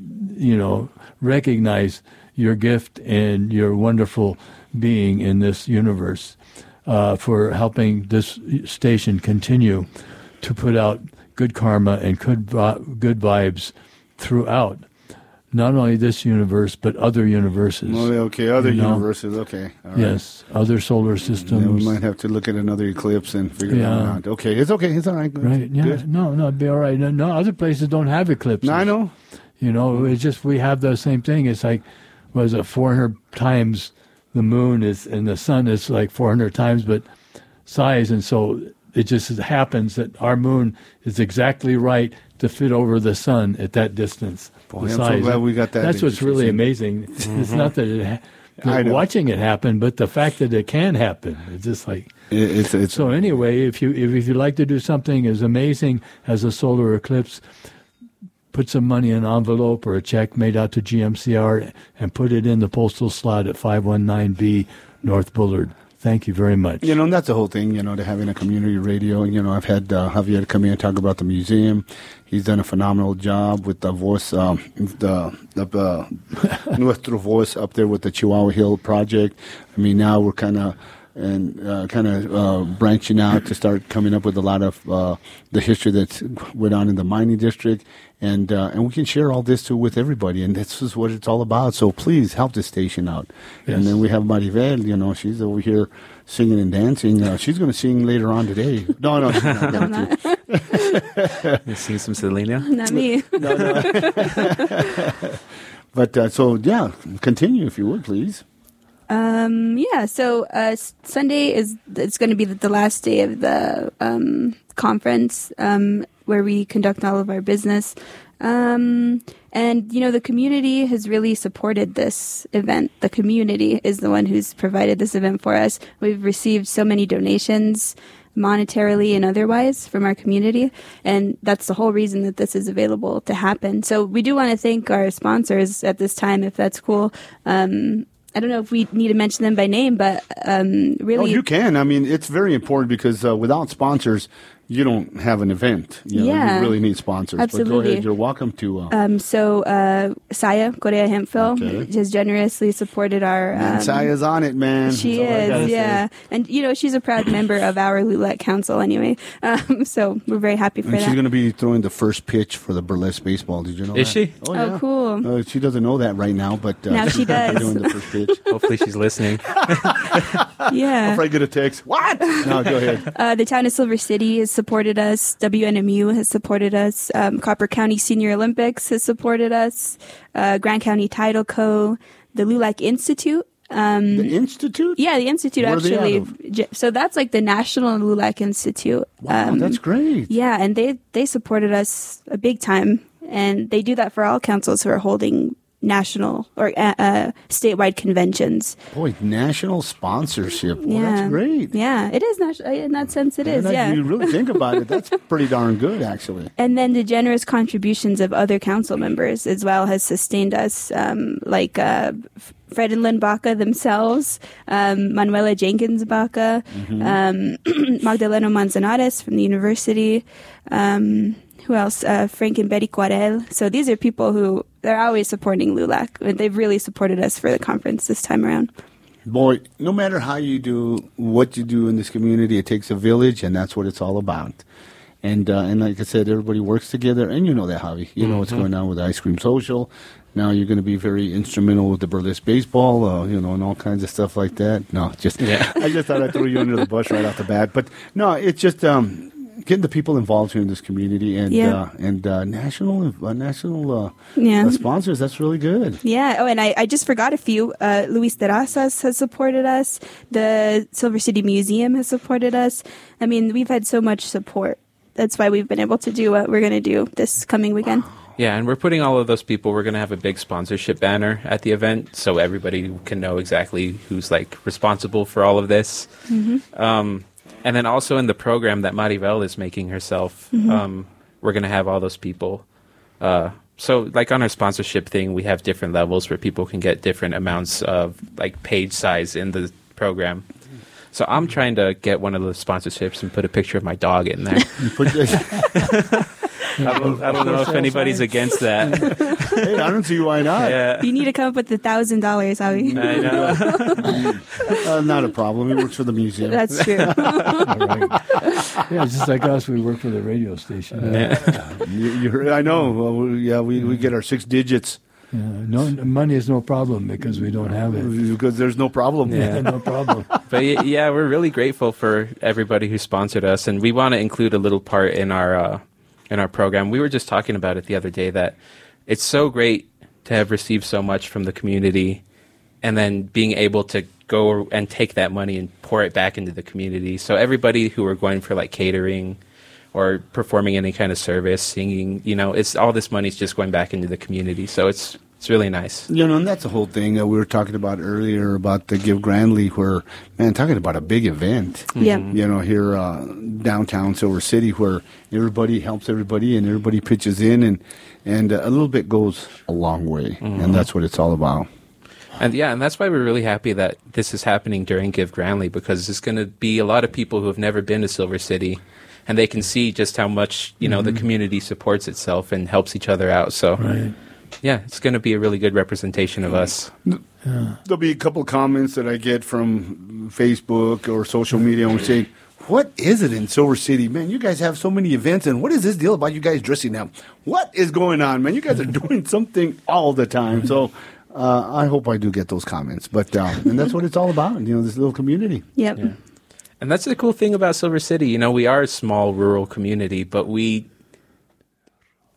recognize your gift and your wonderful being in this universe, for helping this station continue to put out good karma and good vibes throughout not only this universe but other universes. Oh, okay, other You know? universes. Okay, all right. Yes, other solar systems. Yeah, we might have to look at another eclipse and figure that Yeah. out. Okay, it's okay. It's all right. Good. Right? Yeah. Good. No, it'd be all right. No, other places don't have eclipses. No, I know. You know, it's just we have the same thing. It's like, was it 400 times the moon is and the sun is like 400 times but size, and so it just happens that our moon is exactly right to fit over the sun at that distance. Boy, the I'm so size. glad we got that. That's what's really amazing. It's not that I know. watching it happen, but the fact that it can happen. It's just like. It's So anyway, if you like to do something as amazing as a solar eclipse, put some money in an envelope or a check made out to GMCR and put it in the postal slot at 519B North Bullard. Thank you very much. You know, and that's the whole thing, you know, to having a community radio. You know, I've had Javier come in and talk about the museum. He's done a phenomenal job with the voice, Nuestro Voice up there with the Chihuahua Hill project. I mean, now we're kind of branching out to start coming up with a lot of the history that's went on in the mining district, and we can share all this with everybody, and this is what it's all about. So please help this station out. Yes. And then we have Maribel, you know, she's over here singing and dancing. She's going to sing later on today. No, she's not No, going not, You see some Selena? not me. But yeah, continue if you would, please. So Sunday it's going to be the last day of the conference where we conduct all of our business. And, the community has really supported this event. The community is the one who's provided this event for us. We've received so many donations, monetarily and otherwise, from our community. And that's the whole reason that this is available to happen. So we do want to thank our sponsors at this time, if that's cool. I don't know if we need to mention them by name, but really... Oh, you can. I mean, it's very important because without sponsors, you don't have an event. You really need sponsors. Absolutely. But go ahead. You're welcome to... Saya Korea Hemphill has generously supported our... Saya's on it, man. She is, yeah. Say. And, she's a proud member of our LULAC Council anyway. So we're very happy for that. She's going to be throwing the first pitch for the burlesque baseball. Did you know Is that? she? Oh, yeah. Oh, cool. She doesn't know that right now, but... now she does. Doing the first pitch. Hopefully she's listening. Yeah. I'll probably get a text. What? No, go ahead. The town of Silver City has supported us. WNMU has supported us. Copper County Senior Olympics has supported us. Grand County Title Co. The LULAC Institute. The Institute? Yeah, the Institute, Where are they actually. out of? So that's like the National LULAC Institute. Wow, that's great. Yeah, and they supported us a big time. And they do that for all councils who are holding national or statewide conventions. Boy, national sponsorship. Well, that's great. Yeah, it is national. In that sense, it is. Yeah. You really think about it, that's pretty darn good, actually. And then the generous contributions of other council members as well has sustained us, like Fred and Lynn Baca themselves, Manuela Jenkins Baca, Magdaleno Manzanares from the university, who else? Frank and Betty Quarel. So these are people who, they're always supporting LULAC. They've really supported us for the conference this time around. Boy, no matter how you do what you do in this community, it takes a village, and that's what it's all about. And like I said, everybody works together, and you know that, Javi. You know what's going on with Ice Cream Social. Now you're going to be very instrumental with the burlesque baseball, and all kinds of stuff like that. No, I just thought I'd throw you under the bus right off the bat. But no, it's just getting the people involved here in this community and national sponsors. That's really good. Yeah. Oh, and I just forgot a few. Luis Terrazas has supported us. The Silver City Museum has supported us. I mean, we've had so much support. That's why we've been able to do what we're going to do this coming weekend. Yeah, and we're putting all of those people, we're going to have a big sponsorship banner at the event so everybody can know exactly who's responsible for all of this. And then also in the program that Maribel is making herself, we're going to have all those people. So on our sponsorship thing, we have different levels where people can get different amounts of page size in the program. So I'm trying to get one of the sponsorships and put a picture of my dog in there. I don't know if anybody's against that. Hey, I don't see why not. Yeah. You need to come up with $1,000, Javi. I know. Not a problem. He works for the museum. That's true. All right. Yeah, just like us, we work for the radio station. I know. Well, we get our 6 digits. No, money is no problem because we don't have it. Because there's no problem. Yeah, no problem. But yeah, we're really grateful for everybody who sponsored us, and we want to include a little part in our program. We were just talking about it the other day that it's so great to have received so much from the community, and then being able to go and take that money and pour it back into the community. So everybody who are going for catering or performing any kind of service, singing, it's all this money's just going back into the community. So it's really nice. And that's the whole thing we were talking about earlier about the Give Grandly, where, man, talking about a big event. Yeah. Here downtown Silver City, where everybody helps everybody and everybody pitches in, and a little bit goes a long way. And that's what it's all about. And that's why we're really happy that this is happening during Give Grandly, because there's going to be a lot of people who have never been to Silver City, and they can see just how much, the community supports itself and helps each other out. So, yeah, it's going to be a really good representation of us. There'll be a couple comments that I get from Facebook or social media saying, what is it in Silver City? Man, you guys have so many events, and what is this deal about you guys dressing up? What is going on, man? You guys are doing something all the time. So I hope I do get those comments. But and that's what it's all about, this little community. Yep. Yeah. And that's the cool thing about Silver City. We are a small rural community, but we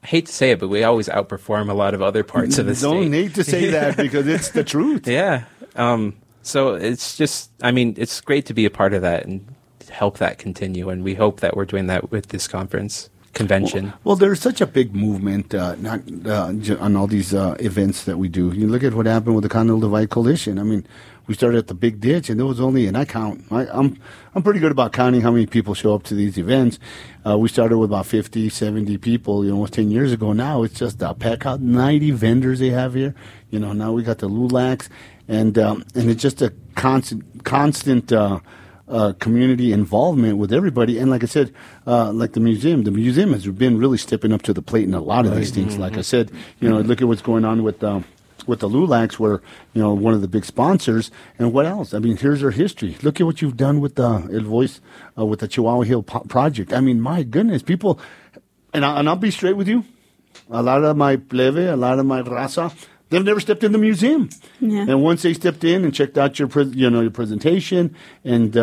I hate to say it, but we always outperform a lot of other parts of the state. Don't hate to say that because it's the truth. Yeah. So it's just, I mean, it's great to be a part of that and help that continue. And we hope that we're doing that with this convention. Well, there's such a big movement on all these events that we do. You look at what happened with the Continental Divide Coalition. I mean, we started at the Big Ditch, and there was only, and I'm pretty good about counting how many people show up to these events. We started with about 50, 70 people, almost 10 years ago. Now it's just a pack out, 90 vendors they have here. Now we got the LULACs, and it's just a constant community involvement with everybody. And like I said, like the museum has been really stepping up to the plate in a lot of these things. Like I said, look at what's going on with the LULACs, where, one of the big sponsors. And what else? I mean, here's our history. Look at what you've done with the El Voice, with the Chihuahua Hill project. I mean, my goodness, people, and I'll be straight with you, a lot of my plebe, a lot of my raza, they've never stepped in the museum. Yeah. And once they stepped in and checked out your presentation and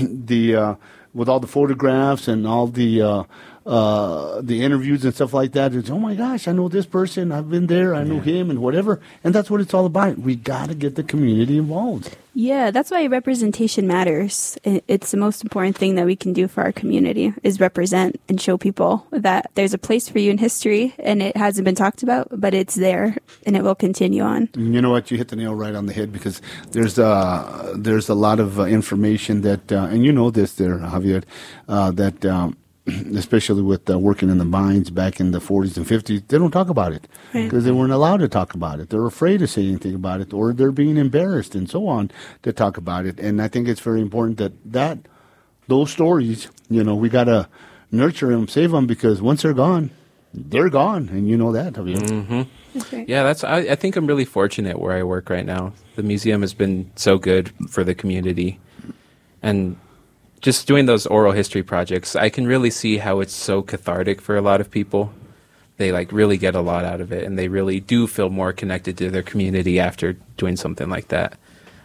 with all the photographs and all the interviews and stuff like that, it's, oh my gosh, I know this person, I've been there, I know him, and whatever. And that's what it's all about. We got to get the community involved. Yeah, that's why representation matters. It's the most important thing that we can do for our community is represent and show people that there's a place for you in history, and it hasn't been talked about, but it's there, and it will continue on. You know what? You hit the nail right on the head, because there's a lot of information that, and you know this there, Javier, that especially with working in the mines back in the 40s and 50s, they don't talk about it because they weren't allowed to talk about it. They're afraid to say anything about it, or they're being embarrassed and so on to talk about it. And I think it's very important that those stories, we got to nurture them, save them, because once they're gone, and you know that, Javier. Mm-hmm. Okay. Yeah, I think I'm really fortunate where I work right now. The museum has been so good for the community, and just doing those oral history projects, I can really see how it's so cathartic for a lot of people. They really get a lot out of it, and they really do feel more connected to their community after doing something like that.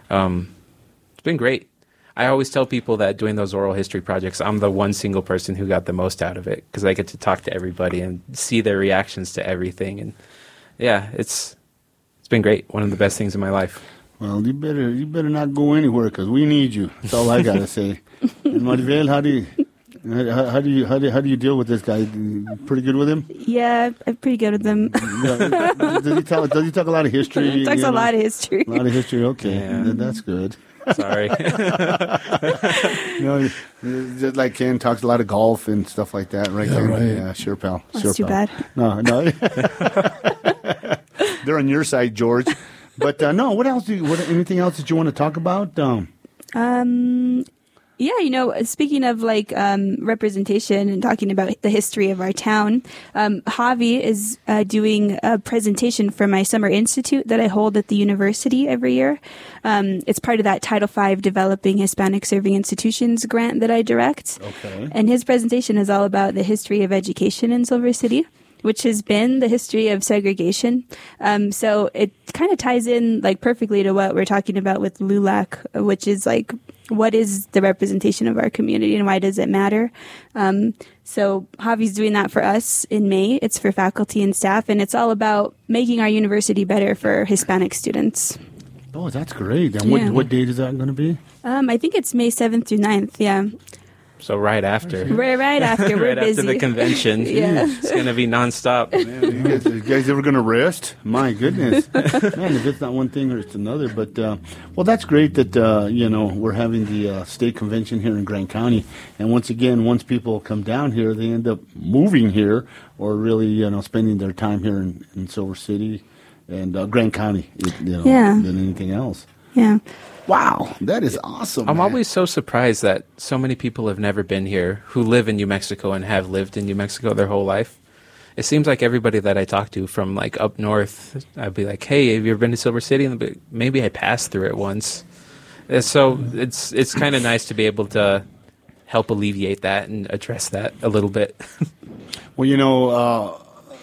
It's been great. I always tell people that doing those oral history projects, I'm the one single person who got the most out of it, because I get to talk to everybody and see their reactions to everything. And yeah, it's been great. One of the best things in my life. Well, you better not go anywhere, because we need you. That's all I gotta say. And Maribel, how do you deal with this guy? Pretty good with him? Yeah, I'm pretty good with him. Does he talk a lot of history? He talks a lot of history. A lot of history. Okay, that's good. Sorry. Just like Ken talks a lot of golf and stuff like that, right? Yeah, Ken? right. Yeah, sure, pal. That's too bad. No. They're on your side, George. But no, what else? Anything else that you want to talk about? Yeah, speaking of representation and talking about the history of our town, Javi is doing a presentation for my summer institute that I hold at the university every year. It's part of that Title V Developing Hispanic Serving Institutions grant that I direct. Okay. And his presentation is all about the history of education in Silver City, which has been the history of segregation. So it kind of ties in perfectly to what we're talking about with LULAC, which is what is the representation of our community and why does it matter? So Javi's doing that for us in May. It's for faculty and staff, and it's all about making our university better for Hispanic students. Oh, that's great. And what date is that going to be? I think it's May 7th through 9th, yeah. So right after. Right after. We're right busy. After the convention. Yeah. It's going to be nonstop. Man, you guys ever going to rest? My goodness. Man, if it's not one thing or it's another. But, well, that's great that, we're having the state convention here in Grant County. And once again, people come down here, they end up moving here or really, spending their time here in Silver City and Grant County, than anything else. Yeah. Wow, that is awesome. I'm always so surprised that so many people have never been here who live in New Mexico and have lived in New Mexico their whole life. It seems like everybody that I talk to from up north, I'd be like, hey, have you ever been to Silver City? And they'd be, maybe I passed through it once. And so it's kind of nice to be able to help alleviate that and address that a little bit. Well,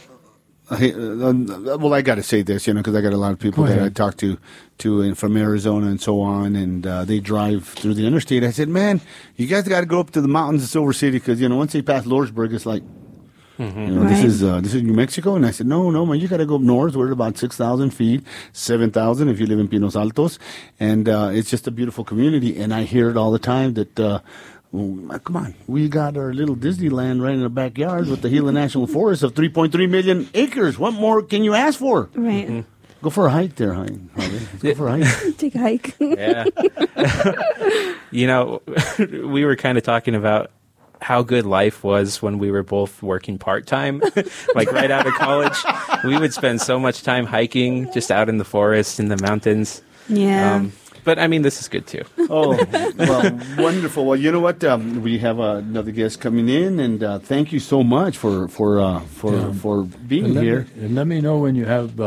I got to say this, because I got a lot of people that I talk to from Arizona and so on, and they drive through the interstate. I said, man, you guys got to go up to the mountains of Silver City because, once they pass Lordsburg, it's like, This is New Mexico, and I said, no, man, you got to go up north. We're at about 6,000 feet, 7,000 if you live in Pinos Altos, and it's just a beautiful community. And I hear it all the time that. Come on, we got our little Disneyland right in the backyard with the Gila National Forest of 3.3 million acres. What more can you ask for? Right. Go for a hike there, Harvey. Go for a hike. Take a hike. Yeah. We were kind of talking about how good life was when we were both working part-time. Like right out of college, we would spend so much time hiking just out in the forest, in the mountains. Yeah. But I mean, this is good too. Oh, well, wonderful. Well, you know what? We have another guest coming in, and thank you so much for being here. Let me know when you have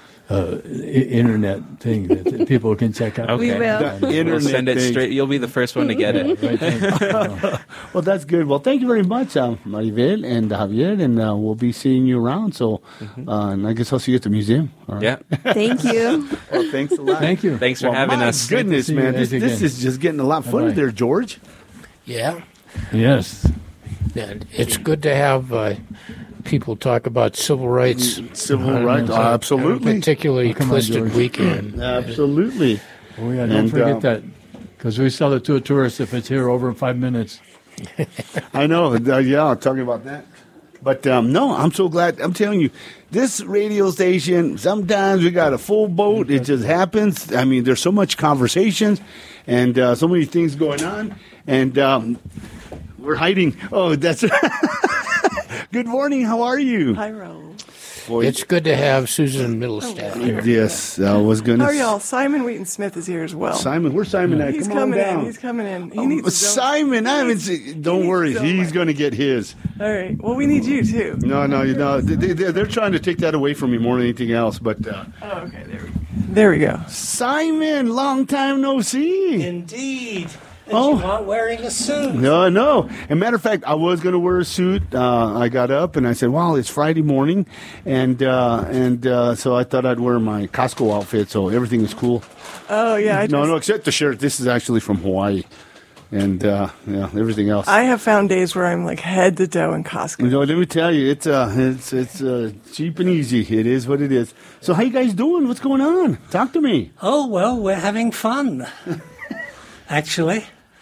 internet thing that people can check out. Okay. We will. The internet We'll send it thing. straight. You'll be the first one to get it. Well, that's good. Well, thank you very much, Maribel and Javier, and we'll be seeing you around. So, and I guess I'll see you at the museum. All right. Yeah. Thank you. Well, thanks a lot. Thank you. Thanks for Well, having my us. goodness, Good to see man, you this guys again. is just getting a lot funny Bye-bye. there, George. Yeah. Yes. And it's good to have people talk about civil rights. Civil rights, on a absolutely. particularly Come on, twisted George. weekend. Absolutely. Oh, yeah, don't And, forget that. Because we sell it to a tourist if it's here over in 5 minutes. I know. Yeah, talking about that. But no, I'm so glad. I'm telling you, this radio station, sometimes we got a full boat. It just happens. I mean, there's so much conversations and so many things going on. And we're hiding. Oh, that's good morning. How are you? Hi, Raul. Boy, It's good to have Susan Middlestadt here. yes, I was going How are to. y'all? Simon Wheaton Smith is here as well. Simon, where's Simon at? He's Come on coming down. in. He's coming in. He needs his own- Simon, I haven't seen. Don't needs worry, his own he's mic. going to get his. All right. Well, we need you too. No, they're trying to take that away from me more than anything else. But Oh, okay. There we go. Simon, long time no see. Indeed. And Oh. you aren't wearing a suit. No. As a matter of fact, I was going to wear a suit. I got up and I said, "Well, it's Friday morning," and so I thought I'd wear my Costco outfit, so everything is cool. Oh yeah. No, except the shirt. This is actually from Hawaii, and everything else. I have found days where I'm like head to toe in Costco. Let me tell you, it's cheap and easy. It is what it is. So, how you guys doing? What's going on? Talk to me. Oh, well, we're having fun, actually.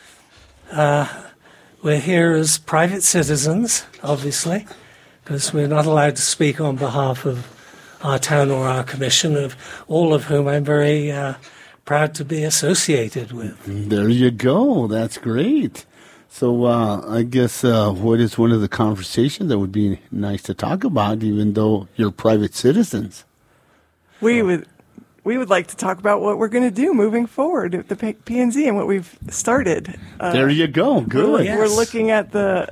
We're here as private citizens, obviously, because we're not allowed to speak on behalf of our town or our commission, of all of whom I'm very proud to be associated with. There you go. That's great. So I guess what is one of the conversations that would be nice to talk about, even though you're private citizens? We would like to talk about what we're going to do moving forward at the P&Z and what we've started. There you go. Good. Yes. We're looking at the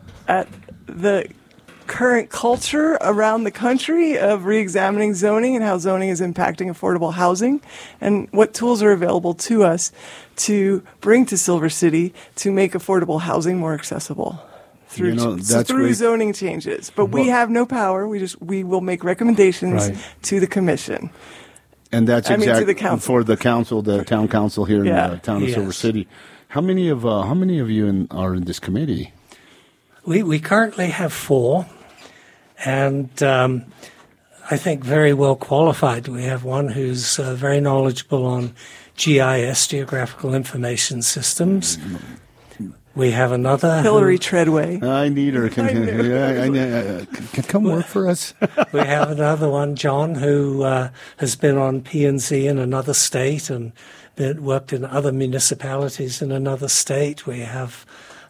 current culture around the country of reexamining zoning and how zoning is impacting affordable housing, and what tools are available to us to bring to Silver City to make affordable housing more accessible through that's through great. zoning changes. But we have no power. We will make recommendations Right. to the commission. And that's I mean, to exactly the council. for the council, the town council here in Yeah. the town of Yes. Silver City. How many of you are in this committee? We currently have 4, and I think very well qualified. We have one who's very knowledgeable on GIS, Geographical Information Systems. We have another Hillary who- Treadway. I need her. Can come work for us. We have another one, John, who has been on P&Z in another state and worked in other municipalities in another state. We have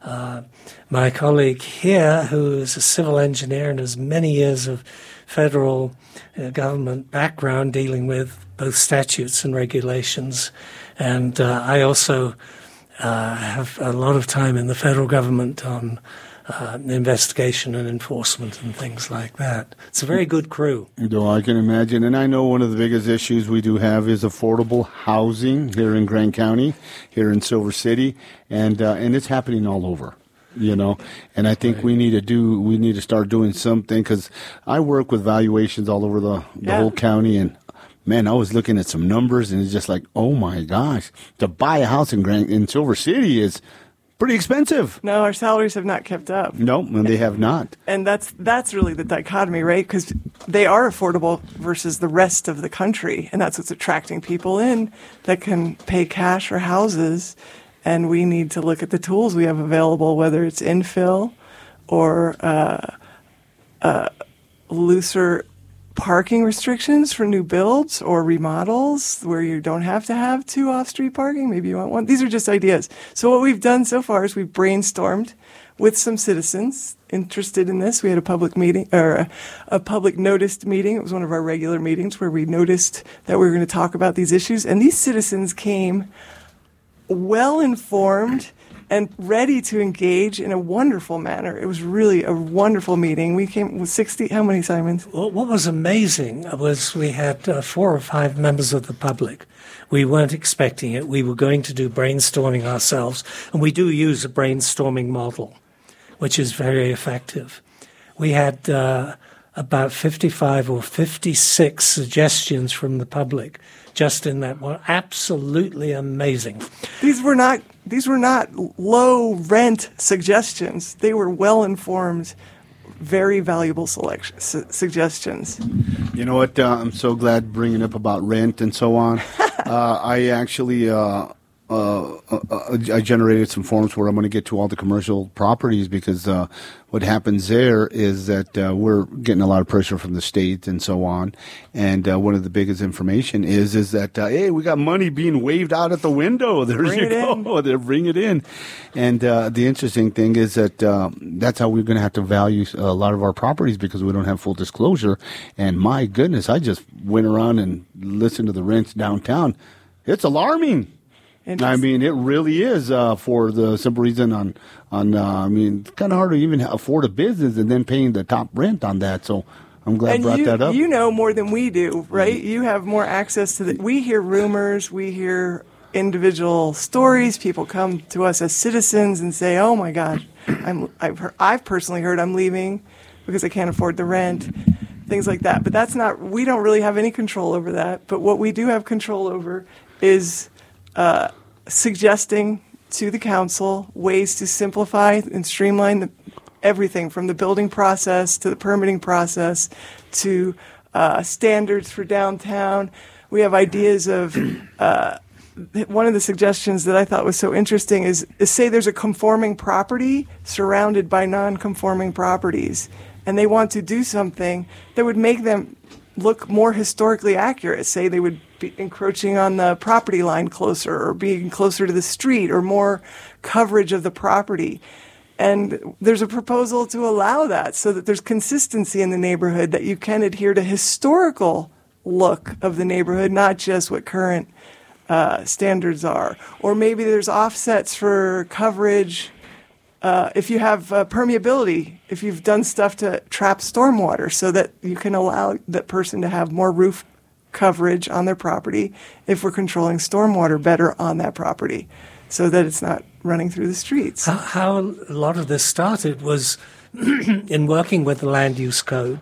my colleague here, who is a civil engineer and has many years of federal government background dealing with both statutes and regulations. And I also have a lot of time in the federal government on investigation and enforcement and things like that. It's a very good crew. No, I can imagine. And I know one of the biggest issues we do have is affordable housing here in Grand County, here in Silver City, and it's happening all over. And I think we need to start doing something, because I work with valuations all over the whole county, and man, I was looking at some numbers and it's just like, oh my gosh, to buy a house in Silver City is pretty expensive. No, our salaries have not kept up. No, and they have not. And that's really the dichotomy, right? Because they are affordable versus the rest of the country, and that's what's attracting people in that can pay cash for houses. And we need to look at the tools we have available, whether it's infill or looser parking restrictions for new builds or remodels where you don't have to have 2 off-street parking. Maybe you want 1. These are just ideas. So what we've done so far is we've brainstormed with some citizens interested in this. We had a public meeting or a public noticed meeting. It was one of our regular meetings where we noticed that we were going to talk about these issues. And these citizens came well informed and ready to engage in a wonderful manner. It was really a wonderful meeting. We came with 60, how many, Simons? Well, what was amazing was we had 4 or 5 members of the public. We weren't expecting it. We were going to do brainstorming ourselves, and we do use a brainstorming model, which is very effective. We had about 55 or 56 suggestions from the public just in that one. Absolutely amazing. These were not low rent suggestions. They were well informed, very valuable suggestions. You know what? I'm so glad bringing up about rent and so on. I actually I generated some forms where I'm going to get to all the commercial properties because what happens there is that we're getting a lot of pressure from the state and so on. And one of the biggest information is that, hey, we got money being waved out at the window. There you go. They bring it in. And the interesting thing is that that's how we're going to have to value a lot of our properties because we don't have full disclosure. And my goodness, I just went around and listened to the rents downtown. It's alarming. I mean, it really is for the simple reason I mean, it's kind of hard to even afford a business and then paying the top rent on that. So I'm glad I brought that up. You know more than we do, right? You have more access to we hear rumors, we hear individual stories. People come to us as citizens and say, oh my gosh, I've personally heard I'm leaving because I can't afford the rent, things like that. But we don't really have any control over that. But what we do have control over is suggesting to the council ways to simplify and streamline everything from the building process to the permitting process to standards for downtown. We have ideas of one of the suggestions that I thought was so interesting is say there's a conforming property surrounded by non-conforming properties, and they want to do something that would make them look more historically accurate. Say they would be encroaching on the property line closer or being closer to the street or more coverage of the property. And there's a proposal to allow that so that there's consistency in the neighborhood, that you can adhere to historical look of the neighborhood, not just what current standards are. Or maybe there's offsets for coverage. If you have permeability, if you've done stuff to trap stormwater so that you can allow that person to have more roof coverage on their property if we're controlling stormwater better on that property so that it's not running through the streets. How a lot of this started was in working with the land use code.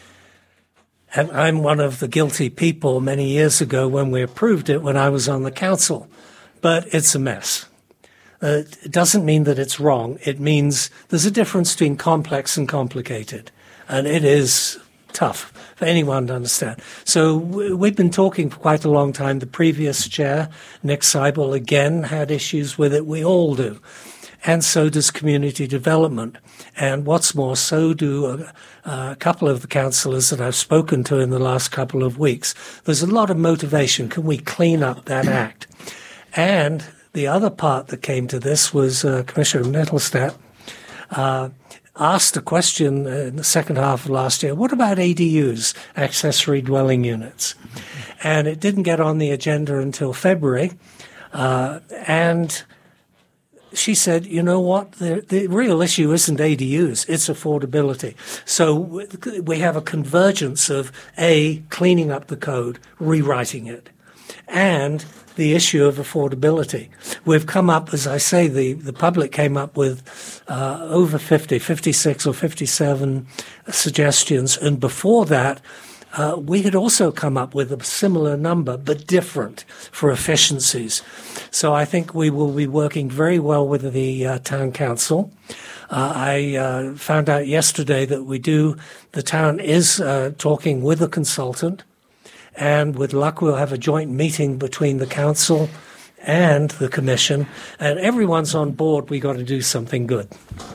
And I'm one of the guilty people many years ago when we approved it when I was on the council. But it's a mess. It doesn't mean that it's wrong. It means there's a difference between complex and complicated. And it is tough for anyone to understand. So we've been talking for quite a long time. The previous chair, Nick Seibel, again had issues with it. We all do. And so does community development. And what's more, so do a couple of the councillors that I've spoken to in the last couple of weeks. There's a lot of motivation. Can we clean up that act? And the other part that came to this was Commissioner Nettelstadt asked a question in the second half of last year, what about ADUs, accessory dwelling units? And it didn't get on the agenda until February. And she said, you know what, the real issue isn't ADUs, it's affordability. So we have a convergence of A, cleaning up the code, rewriting it, and the issue of affordability. We've come up, as I say, the public came up with over 56 or 57 suggestions, and before that, we had also come up with a similar number, but different for efficiencies. So I think we will be working very well with the town council. I found out yesterday that the town is talking with a consultant, and with luck we'll have a joint meeting between the council and the commission, and everyone's on board. We got to do something good.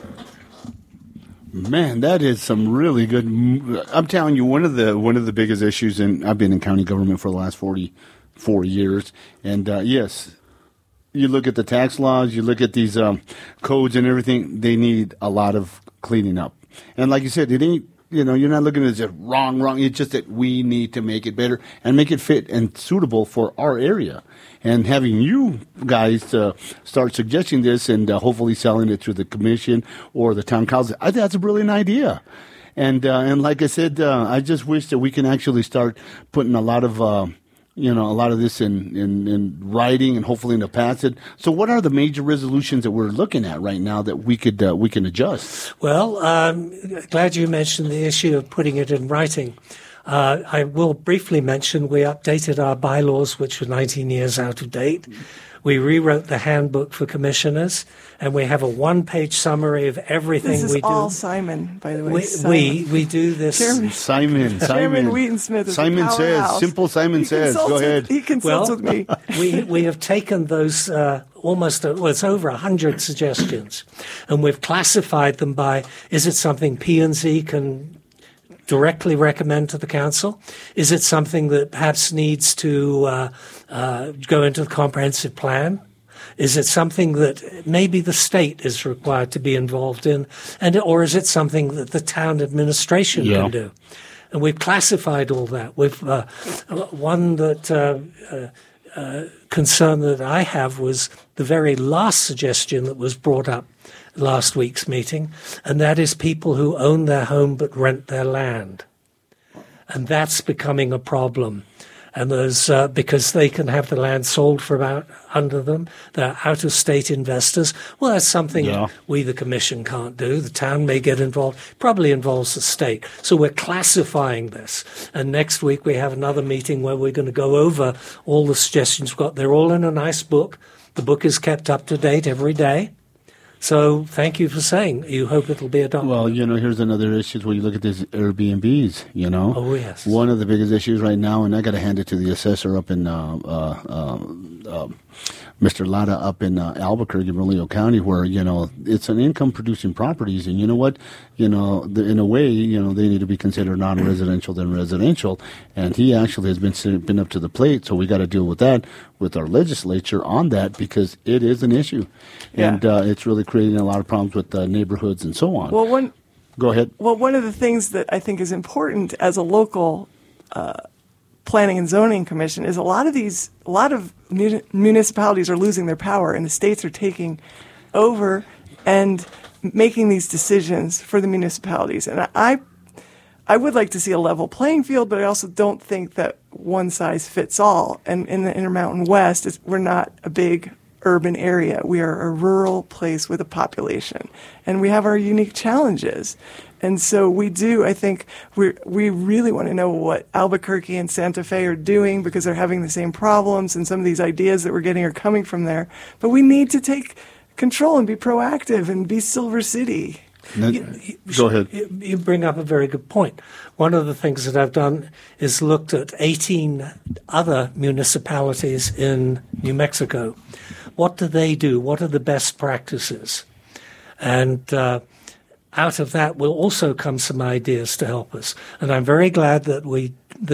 Man, that is some really good. I'm telling you, one of the biggest issues, and I've been in county government for the last 44 years, and yes, you look at the tax laws, you look at these codes and everything. They need a lot of cleaning up, and like you said, it ain't. You're not looking at it as wrong. It's just that we need to make it better and make it fit and suitable for our area. And having you guys start suggesting this and hopefully selling it through the commission or the town council, I think that's a brilliant idea. And like I said, I just wish that we can actually start putting a lot of this in writing and hopefully into passage. So what are the major resolutions that we're looking at right now that we can adjust? Well, I'm glad you mentioned the issue of putting it in writing. I will briefly mention we updated our bylaws, which were 19 years out of date. We rewrote the handbook for commissioners, and we have a one-page summary of everything we do. This is all Simon, by the way. We do this. Simon Wheatensmith is Simon says, simple Simon says. Go ahead. He consults with me. we have taken those it's over 100 suggestions, and we've classified them by, is it something P&Z can directly recommend to the council? Is it something that perhaps needs to go into the comprehensive plan? Is it something that maybe the state is required to be involved in, or is it something that the town administration can do? And we've classified all that. We've one that concern that I have was the very last suggestion that was brought up last week's meeting, and that is people who own their home but rent their land. And that's becoming a problem. And there's because they can have the land sold for about under them. They're out-of-state investors. Well, that's something we, the commission, can't do. The town may get involved. Probably involves the state. So we're classifying this. And next week we have another meeting where we're going to go over all the suggestions we've got. They're all in a nice book. The book is kept up to date every day. So thank you for saying you hope it'll be adopted. Well, here's another issue where you look at these Airbnbs, Oh, yes. One of the biggest issues right now, and I got to hand it to the assessor up in Mr. Lada up in Albuquerque, Bernalillo County, where, it's an income-producing properties. And you know what? In a way, they need to be considered non-residential than residential. And he actually has been up to the plate, so we got to deal with that with our legislature on that because it is an issue. Yeah. And it's really creating a lot of problems with neighborhoods and so on. Well, Go ahead. Well, one of the things that I think is important as a local planning and zoning commission is a lot of municipalities are losing their power, and the states are taking over and making these decisions for the municipalities. And I would like to see a level playing field, but I also don't think that one size fits all. And in the Intermountain West, we're not a big urban area. We are a rural place with a population, and we have our unique challenges. And so I think we really want to know what Albuquerque and Santa Fe are doing because they're having the same problems, and some of these ideas that we're getting are coming from there. But we need to take control and be proactive and be Silver City. Go ahead. You bring up a very good point. One of the things that I've done is looked at 18 other municipalities in New Mexico. What do they do? What are the best practices? And out of that will also come some ideas to help us. And I'm very glad that the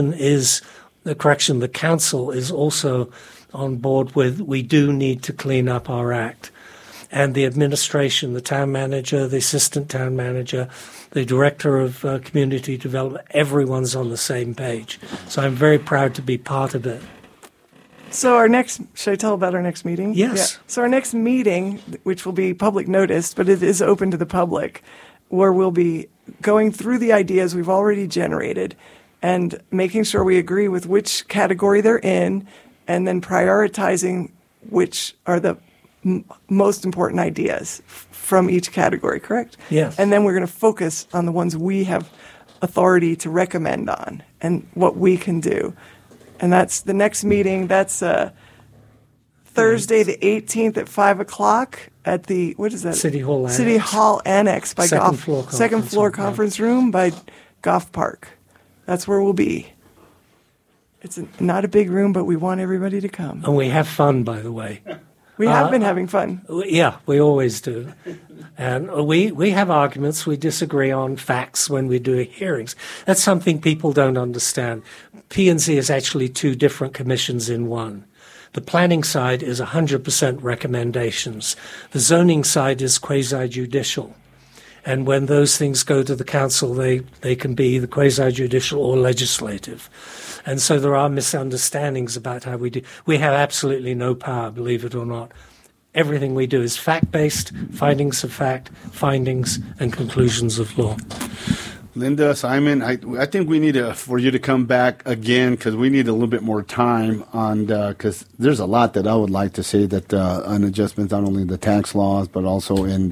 council is also on board with we do need to clean up our act. And the administration, the town manager, the assistant town manager, the director of community development, everyone's on the same page. So I'm very proud to be part of it. So should I tell about our next meeting? Yes. Yeah. So our next meeting, which will be public noticed, but it is open to the public, where we'll be going through the ideas we've already generated and making sure we agree with which category they're in, and then prioritizing which are the most important ideas from each category, correct? Yes. And then we're going to focus on the ones we have authority to recommend on and what we can do. And that's the next meeting. That's Thursday the 18th at 5 o'clock at the, what is that? City Hall Annex. City Hall Annex by Second Goff. floor Second floor conference conference room by Goff Park. That's where we'll be. It's not a big room, but we want everybody to come. And we have fun, by the way. We have been having fun. Yeah, we always do. And we have arguments. We disagree on facts when we're doing hearings. That's something people don't understand. P&Z is actually two different commissions in one. The planning side is 100% recommendations. The zoning side is quasi-judicial. And when those things go to the council, they can be the quasi-judicial or legislative. And so there are misunderstandings about how we do. We have absolutely no power, believe it or not. Everything we do is fact-based, findings of fact, findings and conclusions of law. Linda, Simon, I think we need for you to come back again because we need a little bit more time on because there's a lot that I would like to say that on adjustments, not only the tax laws but also in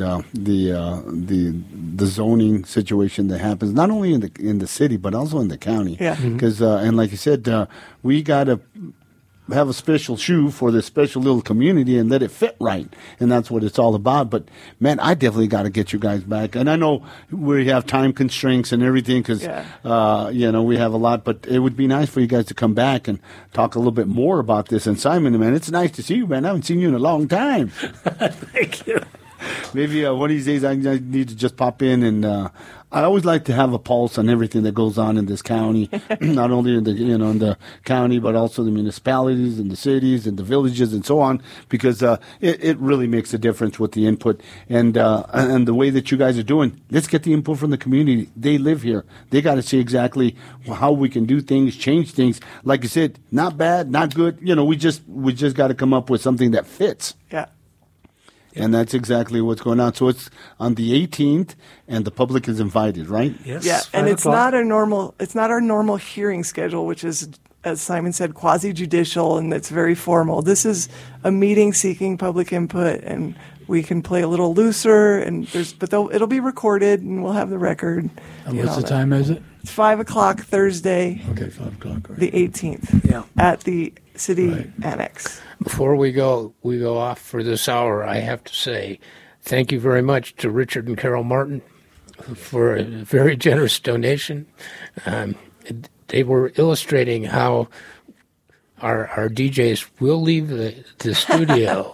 the zoning situation that happens not only in the city but also in the county. Yeah. Because and like you said, we got to have a special shoe for this special little community and let it fit right. And that's what it's all about. But, man, I definitely got to get you guys back. And I know we have time constraints and everything because, we have a lot. But it would be nice for you guys to come back and talk a little bit more about this. And, Simon, man, it's nice to see you, man. I haven't seen you in a long time. Thank you. Maybe one of these days I need to just pop in and I always like to have a pulse on everything that goes on in this county, not only in the county but also the municipalities and the cities and the villages and so on, because it really makes a difference with the input and the way that you guys are doing. Let's get the input from the community. They live here. They got to see exactly how we can do things, change things. Like you said, not bad, not good. We just got to come up with something that fits. Yeah. And that's exactly what's going on. So it's on the 18th, and the public is invited, right? Yes. Yeah, and 5 it's o'clock. not our normal hearing schedule, which is, as Simon said, quasi-judicial, and it's very formal. This is a meeting seeking public input, and we can play a little looser, it'll be recorded, and we'll have the record. And what's the time is it? It's 5 o'clock Thursday, Okay, 5 o'clock. Right. the 18th, Yeah. at the City Right. Annex. Before we go off for this hour, I have to say thank you very much to Richard and Carol Martin for a very generous donation. They were illustrating how our DJs will leave the studio.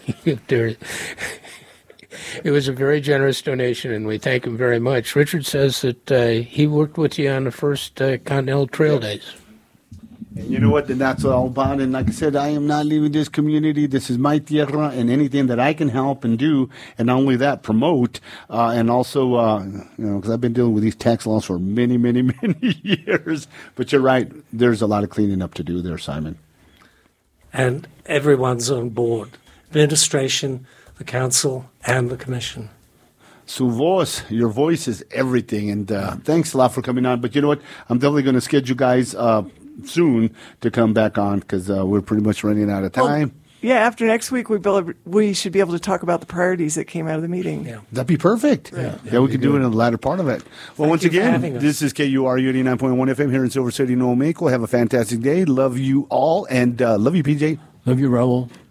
It was a very generous donation, and we thank him very much. Richard says that he worked with you on the first Continental Trail Days. And you know what? And that's all about. And like I said, I am not leaving this community. This is my tierra, and anything that I can help and do, and not only that, promote, and also, because I've been dealing with these tax laws for many, many, many years. But you're right. There's a lot of cleaning up to do there, Simon. And everyone's on board. Administration, the council, and the commission. Su voz, your voice is everything. And thanks a lot for coming on. But you know what? I'm definitely going to schedule you guys soon to come back on because we're pretty much running out of time. Well, yeah, after next week, we should be able to talk about the priorities that came out of the meeting. Yeah. That'd be perfect. Yeah, we could do it in the latter part of it. Well, once you for again, having us. this is KURU 89.1 FM here in Silver City, Nuevo Mexico. Have a fantastic day. Love you all, and love you, PJ. Love you, Raul.